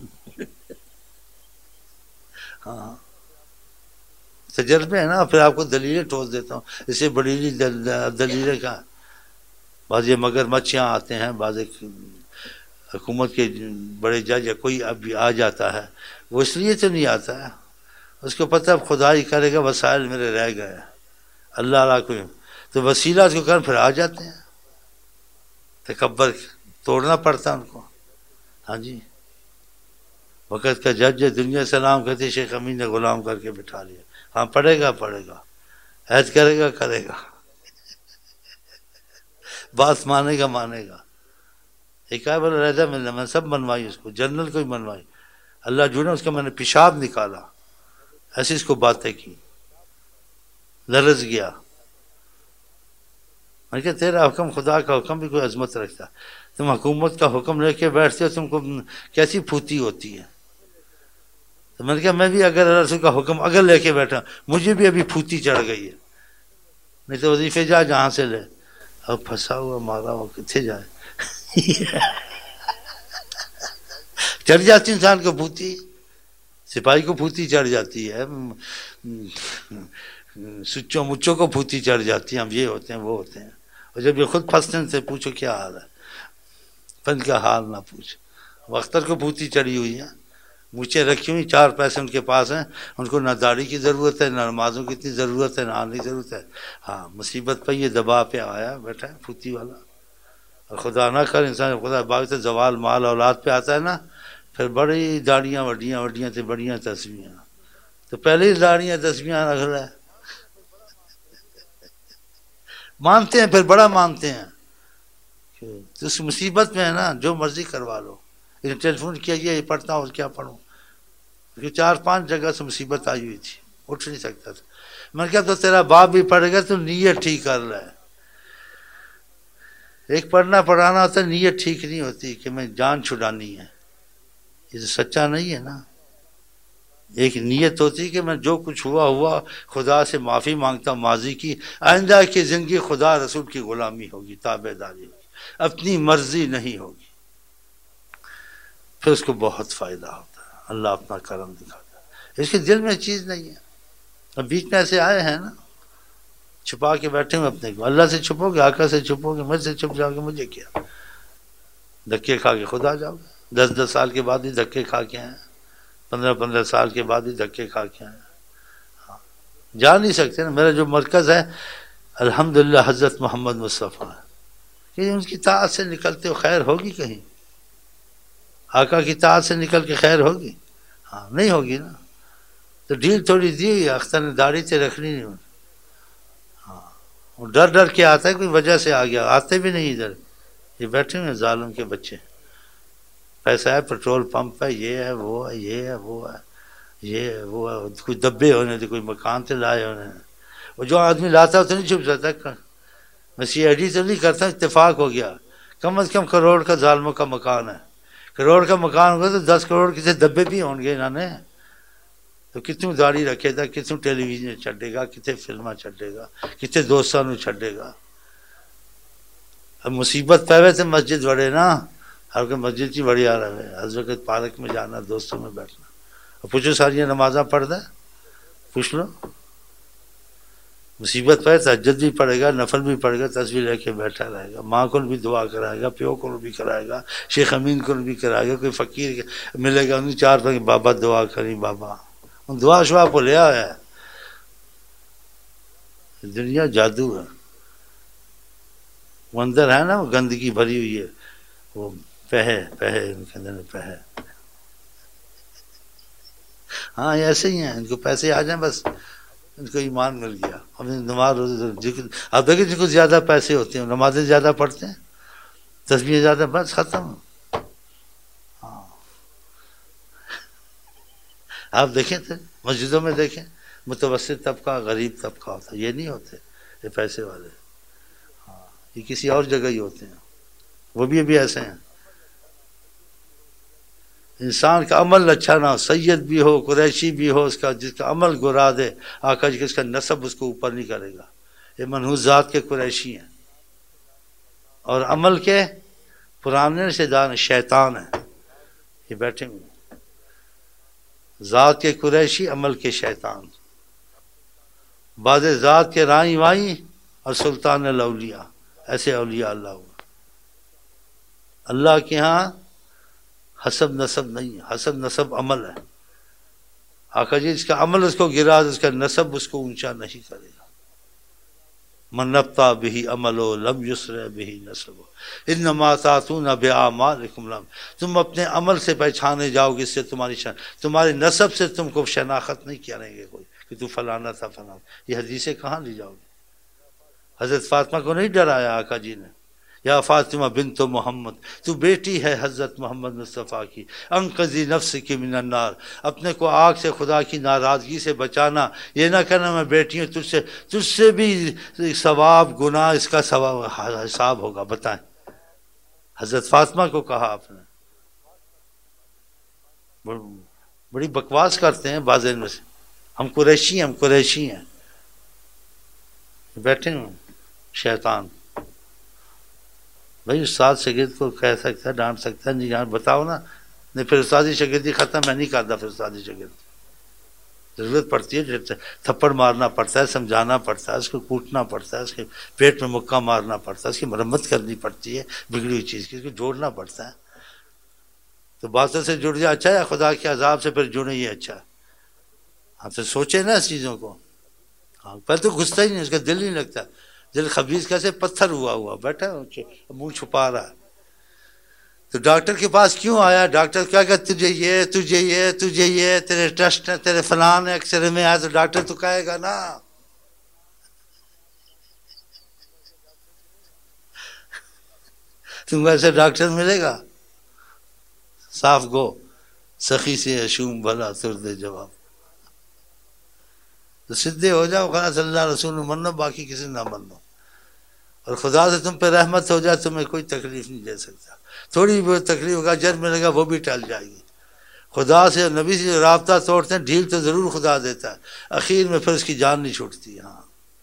ہاں تجربے ہے نا، پھر آپ کو دلیلیں ٹھوس دیتا ہوں، اسے بڑی دلیلیں کا بعض یہ مگر مچھیاں آتے ہیں، بعض حکومت کے بڑے جج یا کوئی اب بھی آ جاتا ہے، وہ اس لیے تو نہیں آتا ہے، اس کو پتہ اب خدا ہی کرے گا، وسائل میرے رہ گئے، اللہ اللہ کو تو وسیلہ اس کو کرن پھر آ جاتے ہیں، تکبر توڑنا پڑتا ان کو۔ ہاں جی وقت کا جج دنیا سلام کہتے شیخ امین نے غلام کر کے بٹھا لیا، ہاں پڑھے گا پڑھے گا، عہد کرے گا کرے گا، بات مانے گا مانے گا۔ ایک آئے بولا رہتا میں نے سب منوائی، اس کو جنرل کو ہی منوائی، اللہ جو نا اس کا میں نے پیشاب نکالا، ایسی اس کو باتیں کی، لرز گیا۔ میں کہا تیرا حکم خدا کا حکم بھی کوئی عظمت رکھتا، تم حکومت کا حکم لے کے بیٹھتے ہو، تم کو کیسی پھوتی ہوتی ہے۔ تو میں نے کہا میں بھی اگر اللہ رسول کا حکم اگر لے کے بیٹھا مجھے بھی ابھی پھوتی چڑھ گئی ہے، نہیں تو وظیفے جا جہاں سے لے، اب پھنسا ہوا مارا ہوا کتنے جائے، چڑھ جاتی انسان کو پھوتی، سپاہی کو پھوتی چڑھ جاتی ہے، سچوں مچوں کو پھوتی چڑھ جاتی ہے، ہم یہ ہوتے ہیں وہ ہوتے ہیں، اور جب یہ خود پھنستے ہیں سے پوچھو کیا حال ہے، پن کا حال نہ پوچھ۔ اختر کو پھوتی چڑھی ہوئی ہے، مچھیں رکھی ہوئی، چار پیسے ان کے پاس ہیں، ان کو نہ داڑھی کی ضرورت ہے، نہ نمازوں کی اتنی ضرورت ہے، نہ آنے کی ضرورت ہے، ہاں مصیبت پہ یہ دبا پہ آیا بیٹھا ہے پھوتی والا، اور خدا نہ کر انسان خدا باغ سے زوال مال اولاد پہ آتا ہے نا، پھر بڑی داڑیاں وڈیاں وڈیاں تھے بڑیاں تسبیحاں، تو پہلے ہی داڑیاں تسبیحاں رکھ رہا ہے، مانتے ہیں پھر بڑا مانتے ہیں، تو اس مصیبت میں ہے نا جو مرضی کروا لو، ٹیلی فون کیا یہ پڑھتا ہوں اور کیا پڑھوں، کیونکہ چار پانچ جگہ سے مصیبت آئی ہوئی تھی، اٹھ نہیں سکتا تھا، میں نے کہا تو تیرا باپ بھی پڑھے گا تو نیت ٹھیک کر رہا ہے، ایک پڑھنا پڑھانا ہوتا ہے، نیت ٹھیک نہیں ہوتی کہ میں جان چھڑانی ہے، یہ تو سچا نہیں ہے نا، ایک نیت ہوتی کہ میں جو کچھ ہوا ہوا خدا سے معافی مانگتا ہوں ماضی کی، آئندہ کی زندگی خدا رسول کی غلامی ہوگی، تابع داری ہوگی، اپنی مرضی نہیں ہوگی، پھر اس کو بہت فائدہ ہوتا ہے، اللہ اپنا کرم دکھاتا ہے، اس کے دل میں چیز نہیں ہے، اب بیچ میں ایسے آئے ہیں نا چھپا کے بیٹھے ہوئے اپنے کو، اللہ سے چھپو گے آقا سے چھپو گے، مجھ سے چھپ جاؤ گے مجھے کیا، دھکے کھا کے خدا جاؤ گے، دس دس سال کے بعد ہی دھکے کھا کے ہیں، پندرہ پندرہ سال کے بعد ہی دھکے کھا کے ہیں، جا نہیں سکتے نا، میرا جو مرکز ہے الحمدللہ حضرت محمد مصطفیٰ، کہ ان کی طاعت سے نکلتے ہو خیر ہوگی کہیں، آقا کی طاعت سے نکل کے خیر ہوگی، ہاں نہیں ہوگی نا، تو ڈھیل تھوڑی دی ہوئی، اختر نے داڑھی تے رکھنی نہیں، ہاں وہ ڈر ڈر کے آتا ہے کوئی وجہ سے آ گیا، آتے بھی نہیں ادھر، یہ بیٹھے ہوئے ظالم کے بچے، پیسہ ہے پٹرول پمپ ہے، یہ ہے وہ ہے یہ ہے وہ ہے یہ ہے وہ ہے، کوئی دبے ہونے تھے کوئی مکان سے لائے ہونے، وہ جو آدمی لاتا ہے تو نہیں چھپ جاتا، میں سی آئی ڈی تو نہیں کرتا، اتفاق ہو گیا، کم از کم کروڑ کا ظالموں کا مکان ہے، کروڑ کا مکان ہوگا تو دس کروڑ کسی دبے بھی ہوں گے انہوں نے، تو کتنوں داڑھی رکھے گا، کتنوں ٹیلی ویژن چھڈے گا، کتنے فلمیں چھڈے گا، کتنے دوستوں چھڈے گا، اب مصیبت پہلے سے مسجد بڑے نا، ہر کوئی مسجد کی بڑی آ رہا ہے، ہر وقت پارک میں جانا دوستوں میں بیٹھنا، پوچھو ساری نمازاں پڑھ دیں، پوچھ لو، مصیبت پہ تہجد بھی پڑھے گا، نفل بھی پڑھے گا، تسبیح لے کے بیٹھا رہے گا، ماں کو بھی دعا کرائے گا، پیو کو بھی کرائے گا، شیخ امین کو بھی کرائے گا، کوئی فقیر ملے گا انہیں چار پہ بابا دعا کریں، بابا دعا شعا کو لیا ہے۔ دنیا جادو ہے، وہ اندر ہے نا، وہ گندگی بھری ہوئی ہے، وہ پہے پہے ان کے اندر پہے، ہاں ایسے ہی ہیں، ان کو پیسے آ جائیں بس ان کو ایمان مل گیا۔ ہم نماز اب دیکھیں جن کو زیادہ پیسے ہوتے ہیں نمازیں زیادہ پڑھتے ہیں، تسبیحیں زیادہ، بس ختم۔ ہاں آپ دیکھیں تو مسجدوں میں دیکھیں، متوسط طبقہ غریب طبقہ ہوتا ہے، یہ نہیں ہوتے یہ پیسے والے، ہاں یہ کسی اور جگہ ہی ہوتے ہیں، وہ بھی ابھی ایسے ہیں۔ انسان کا عمل اچھا نہ ہو، سید بھی ہو، قریشی بھی ہو، اس کا جس کا عمل گرا دے آقا جی، اس کا نسب اس کو اوپر نہیں کرے گا۔ یہ منحوس ذات کے قریشی ہیں، اور عمل کے پرانے رشتہ دار شیطان ہیں، یہ بیٹھے ہوئے ذات کے قریشی، عمل کے شیطان، بعض ذات کے رائیں وائیں اور سلطان الاولیاء، ایسے اولیاء اللہ ہوا۔ اللہ کے ہاں حسب نسب نہیں ہے، حسب نسب عمل ہے۔ آقا جی اس کا عمل اس کو گرا، اس کا نسب اس کو اونچا نہیں کرے گا۔ من نبتا بہی عملو لم یسرع بہی نسبو انما تعتون باعمالکم لم، تم اپنے عمل سے پہچانے جاؤ گے، اس سے تمہاری شان، تمہارے نسب سے تم کو شناخت نہیں کریں گے کوئی کہ تو فلانا تھا فلانا۔ یہ حدیثیں کہاں لی جاؤ گے؟ حضرت فاطمہ کو نہیں ڈرایا آقا جی نے، یا فاطمہ بنت محمد، تو بیٹی ہے حضرت محمد مصطفیٰ کی، انقذی نفسک من النار، اپنے کو آگ سے، خدا کی ناراضگی سے بچانا، یہ نہ کہنا میں بیٹی ہوں، تجھ سے تجھ سے بھی ثواب گناہ اس کا ثواب حساب ہوگا، بتائیں۔ حضرت فاطمہ کو کہا آپ نے۔ بڑی بکواس کرتے ہیں بعض میں سے، ہم قریشی ہیں، ہم قریشی ہیں، بیٹھے ہیں شیطان۔ بھائی استاد شاگرد کو کہہ سکتا ہے، ڈانٹ سکتا ہے، نہیں ڈانٹ، بتاؤ نا، نہیں پھر استادی شاگردی ختم، میں نہیں کرتا پھر استادی شاگردی۔ ضرورت پڑتی ہے، تھپڑ مارنا پڑتا ہے، سمجھانا پڑتا ہے، اس کو کوٹنا پڑتا ہے، اس کے پیٹ میں مکہ مارنا پڑتا ہے، اس کی مرمت کرنی پڑتی ہے بگڑی ہوئی چیز کی، اس کو جوڑنا پڑتا ہے۔ تو باتوں سے جڑ جائے اچھا ہے، خدا کے عذاب سے پھر جڑے یہ اچھا ہے۔ ہاں تو سوچے نا اس چیزوں کو، ہاں پہلے تو گھستا ہی نہیں، اس کا دل نہیں لگتا، دل خبیث کیسے پتھر ہوا ہوا بیٹھا منہ چھپا رہا ہے۔ تو ڈاکٹر کے پاس کیوں آیا؟ ڈاکٹر کیا کہ تجھے یہ تجھے یہ تجھے یہ تیرے ٹیسٹ ہیں، تیرے فلان ایکس رے میں آیا، تو ڈاکٹر تو کہے گا نا، تم کو ایسے ڈاکٹر ملے گا؟ صاف گو سخی سے اشوم بھلا تردے جواب، تو سدھے ہو جاؤ، خلاص اللہ رسول منو، باقی کسی نہ منو، اور خدا سے تم پہ رحمت ہو جائے، تمہیں کوئی تکلیف نہیں دے سکتا۔ تھوڑی بہت تکلیف کا جر ملے گا وہ بھی ٹل جائے گی۔ خدا سے، نبی سے رابطہ توڑتے ہیں، ڈھیل تو ضرور خدا دیتا ہے، اخیر میں پھر اس کی جان نہیں چھوٹتی۔ ہاں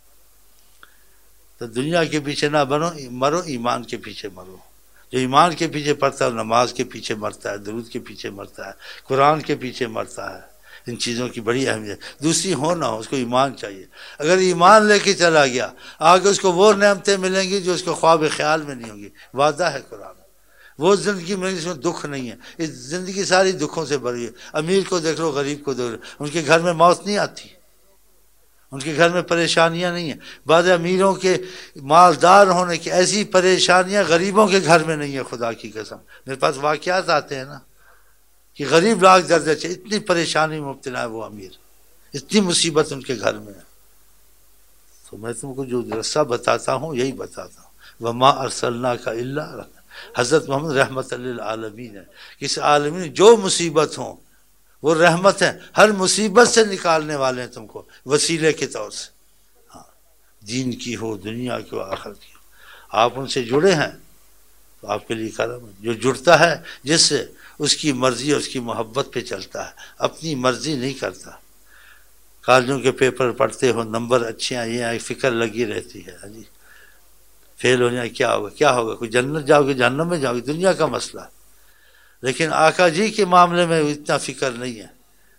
تو دنیا کے پیچھے نہ بنو، مرو ایمان کے پیچھے مرو۔ جو ایمان کے پیچھے پڑتا ہے، نماز کے پیچھے مرتا ہے، درود کے پیچھے مرتا ہے، قرآن کے پیچھے مرتا ہے۔ ان چیزوں کی بڑی اہمیت، دوسری ہو نہ ہو، اس کو ایمان چاہیے۔ اگر ایمان لے کے چلا گیا، آگے اس کو وہ نعمتیں ملیں گی جو اس کو خواب خیال میں نہیں ہوں گی، وعدہ ہے قرآن۔ وہ زندگی میں جس میں دکھ نہیں ہے، اس زندگی ساری دکھوں سے بھری ہے۔ امیر کو دیکھ لو، غریب کو دیکھ لو، ان کے گھر میں موت نہیں آتی، ان کے گھر میں پریشانیاں نہیں ہیں۔ بعض امیروں کے مالدار ہونے کی ایسی پریشانیاں غریبوں کے گھر میں نہیں ہے، خدا کی قسم۔ میرے پاس واقعات آتے ہیں نا کہ غریب لاکھ درجہ سے اتنی پریشانی میں مبتلا ہے وہ امیر، اتنی مصیبت ان کے گھر میں ہے۔ تو میں تم کو جو رسہ بتاتا ہوں یہی بتاتا ہوں، وما ارسلناک الا رحمۃ، حضرت محمد رحمت للعالمین ہے، کس عالمین جو مصیبت ہوں وہ رحمت ہیں، ہر مصیبت سے نکالنے والے ہیں تم کو وسیلے کے طور سے، ہاں دین کی ہو، دنیا کی ہو، آخرت کی ہو۔ آپ ان سے جڑے ہیں تو آپ کے لیے کرم ہے۔ جو جڑتا ہے جس سے، اس کی مرضی اور اس کی محبت پہ چلتا ہے، اپنی مرضی نہیں کرتا۔ کالجوں کے پیپر پڑھتے ہو، نمبر اچھے ہیں، یہ فکر لگی رہتی ہے، جی فیل ہو جائے کیا ہوگا کیا ہوگا، کوئی جنت جاؤ گے جہنم میں جاؤ گے، دنیا کا مسئلہ۔ لیکن آقا جی کے معاملے میں اتنا فکر نہیں ہے،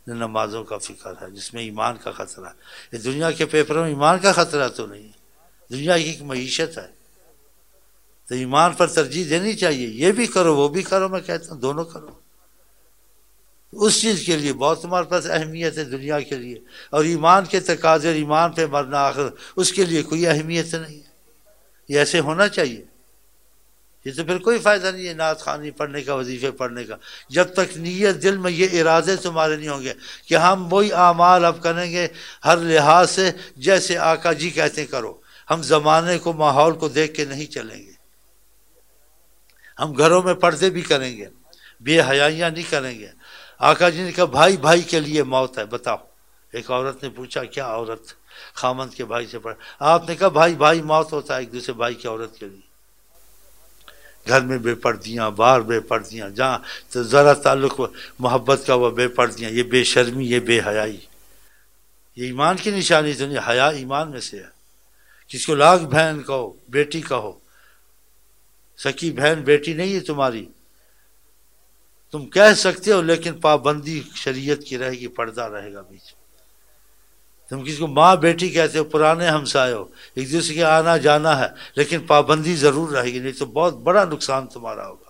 نہ نمازوں کا فکر ہے، جس میں ایمان کا خطرہ ہے۔ یہ دنیا کے پیپروں میں ایمان کا خطرہ تو نہیں ہے، دنیا کی ایک معیشت ہے، تو ایمان پر ترجیح دینی چاہیے۔ یہ بھی کرو وہ بھی کرو، میں کہتا ہوں دونوں کرو۔ اس چیز کے لیے بہت تمہارے پاس اہمیت ہے دنیا کے لیے، اور ایمان کے تقاضے، ایمان پہ مرنا آخر، اس کے لیے کوئی اہمیت نہیں ہے۔ یہ ایسے ہونا چاہیے۔ یہ تو پھر کوئی فائدہ نہیں ہے نعت خوانی پڑھنے کا، وظیفے پڑھنے کا، جب تک نیت دل میں یہ ارادے تمہارے نہیں ہوں گے کہ ہم وہی اعمال اب کریں گے ہر لحاظ سے جیسے آقا جی کہتے ہیں کرو۔ ہم زمانے کو، ماحول کو دیکھ کے نہیں چلیں گے۔ ہم گھروں میں پردے بھی کریں گے، بے حیائیاں نہیں کریں گے۔ آقا جی نے کہا بھائی بھائی کے لیے موت ہے، بتاؤ۔ ایک عورت نے پوچھا کیا عورت خامند کے بھائی سے پڑھ، آپ نے کہا بھائی بھائی موت ہوتا ہے ایک دوسرے بھائی کی عورت کے لیے۔ گھر میں بے پردیاں، باہر بے پردیاں، جہاں تو ذرا تعلق محبت کا وہ بے پردیاں، یہ بے شرمی، یہ بے حیائی، یہ ایمان کی نشانی تو نہیں، حیا ایمان میں سے ہے۔ کس کو لاکھ بہن کہو، بیٹی کہو، سکی بہن بیٹی نہیں ہے تمہاری، تم کہہ سکتے ہو، لیکن پابندی شریعت کی رہے گی، پردہ رہے گا بیچ میں۔ تم کس کو ماں بیٹی کہتے ہو، پرانے ہمسائے ہو، ایک دوسرے کے آنا جانا ہے، لیکن پابندی ضرور رہے گی، نہیں تو بہت بڑا نقصان تمہارا ہوگا۔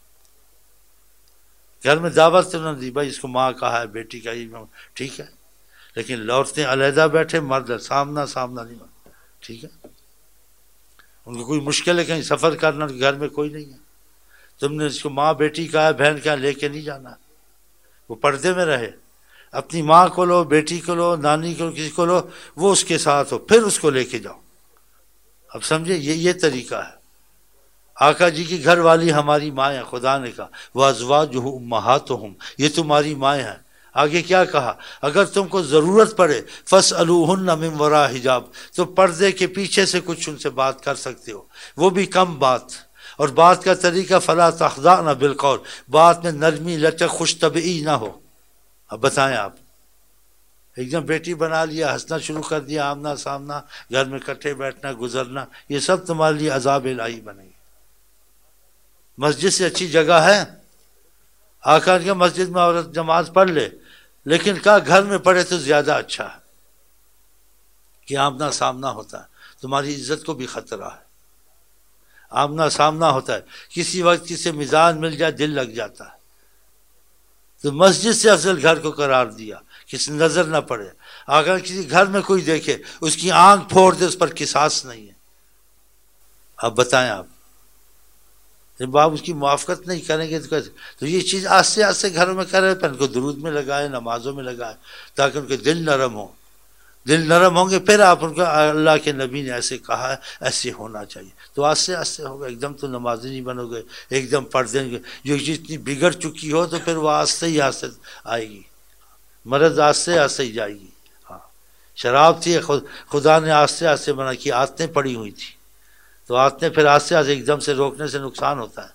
گھر میں دعوت تو نہ دی، بھائی اس کو ماں کہا ہے، بیٹی کا ہی ٹھیک ہے، لیکن عورتیں علیحدہ بیٹھے، مرد سامنا سامنا نہیں، ٹھیک ہے۔ ان کو کوئی مشکل ہے کہیں سفر کرنا، گھر میں کوئی نہیں ہے، تم نے اس کو ماں بیٹی کہا ہے، بہن کہا لے کے نہیں جانا، وہ پردے میں رہے۔ اپنی ماں کو لو، بیٹی کو لو، نانی کو، کسی کو لو، وہ اس کے ساتھ ہو، پھر اس کو لے کے جاؤ۔ اب سمجھے، یہ یہ طریقہ ہے۔ آقا جی کی گھر والی ہماری مائیں ہیں، خدا نے کہا وَأَزْوَاجُهُ أُمَّهَاتُهُمْ، یہ تمہاری مائیں ہیں۔ آگے کیا کہا، اگر تم کو ضرورت پڑے فَاسْأَلُوهُنَّ مِنْ وَرَاءِ حِجَاب، تو پردے کے پیچھے سے کچھ ان سے بات کر سکتے ہو، وہ بھی کم بات۔ اور بات کا طریقہ فَلَا تَخْضَعْنَ بِالْقَوْلِ، بات میں نرمی لچک خوش طبعی نہ ہو۔ اب بتائیں آپ، ایک دم بیٹی بنا لیا، ہنسنا شروع کر دیا، آمنا سامنا، گھر میں کٹھے بیٹھنا، گزرنا، یہ سب تمہارے لیے عذاب الہی بنے گی۔ مسجد سے اچھی جگہ ہے، آقا نے کہا مسجد میں عورت نماز پڑھ لے، لیکن کہا گھر میں پڑھے تو زیادہ اچھا ہے کہ آمنا سامنا ہوتا ہے، تمہاری عزت کو بھی خطرہ ہے۔ آمنا سامنا ہوتا ہے، کسی وقت کسی مزاج مل جائے دل لگ جاتا ہے، تو مسجد سے افضل گھر کو قرار دیا، کسی نظر نہ پڑے۔ اگر کسی گھر میں کوئی دیکھے اس کی آنکھ پھوڑ دے، اس پر قصاص نہیں ہے۔ اب بتائیں آپ، جب آپ اس کی موافقت نہیں کریں گے تو کیسے؟ تو یہ چیز آہستہ آہستہ گھروں میں کرے، پھر ان کو درود میں لگائے، نمازوں میں لگائے، تاکہ ان کے دل نرم ہوں۔ دل نرم ہوں گے پھر آپ ان کو، اللہ کے نبی نے ایسے کہا ہے، ایسے ہونا چاہیے، تو آہستہ آہستہ ہوگا۔ ایک دم تو نمازی نہیں بنو گے، ایک دم پردے نہیں، جو چیز اتنی بگڑ چکی ہو تو پھر وہ آہستہ ہی آہستہ آئے گی، مرض آہستہ آہستہ ہی جائے گی۔ ہاں، شراب تھی، خدا نے آہستہ آہستہ منع کی، عادتیں پڑی ہوئی تھی، تو عادتیں پھر آہستہ آہستہ ایک دم سے روکنے سے نقصان ہوتا ہے۔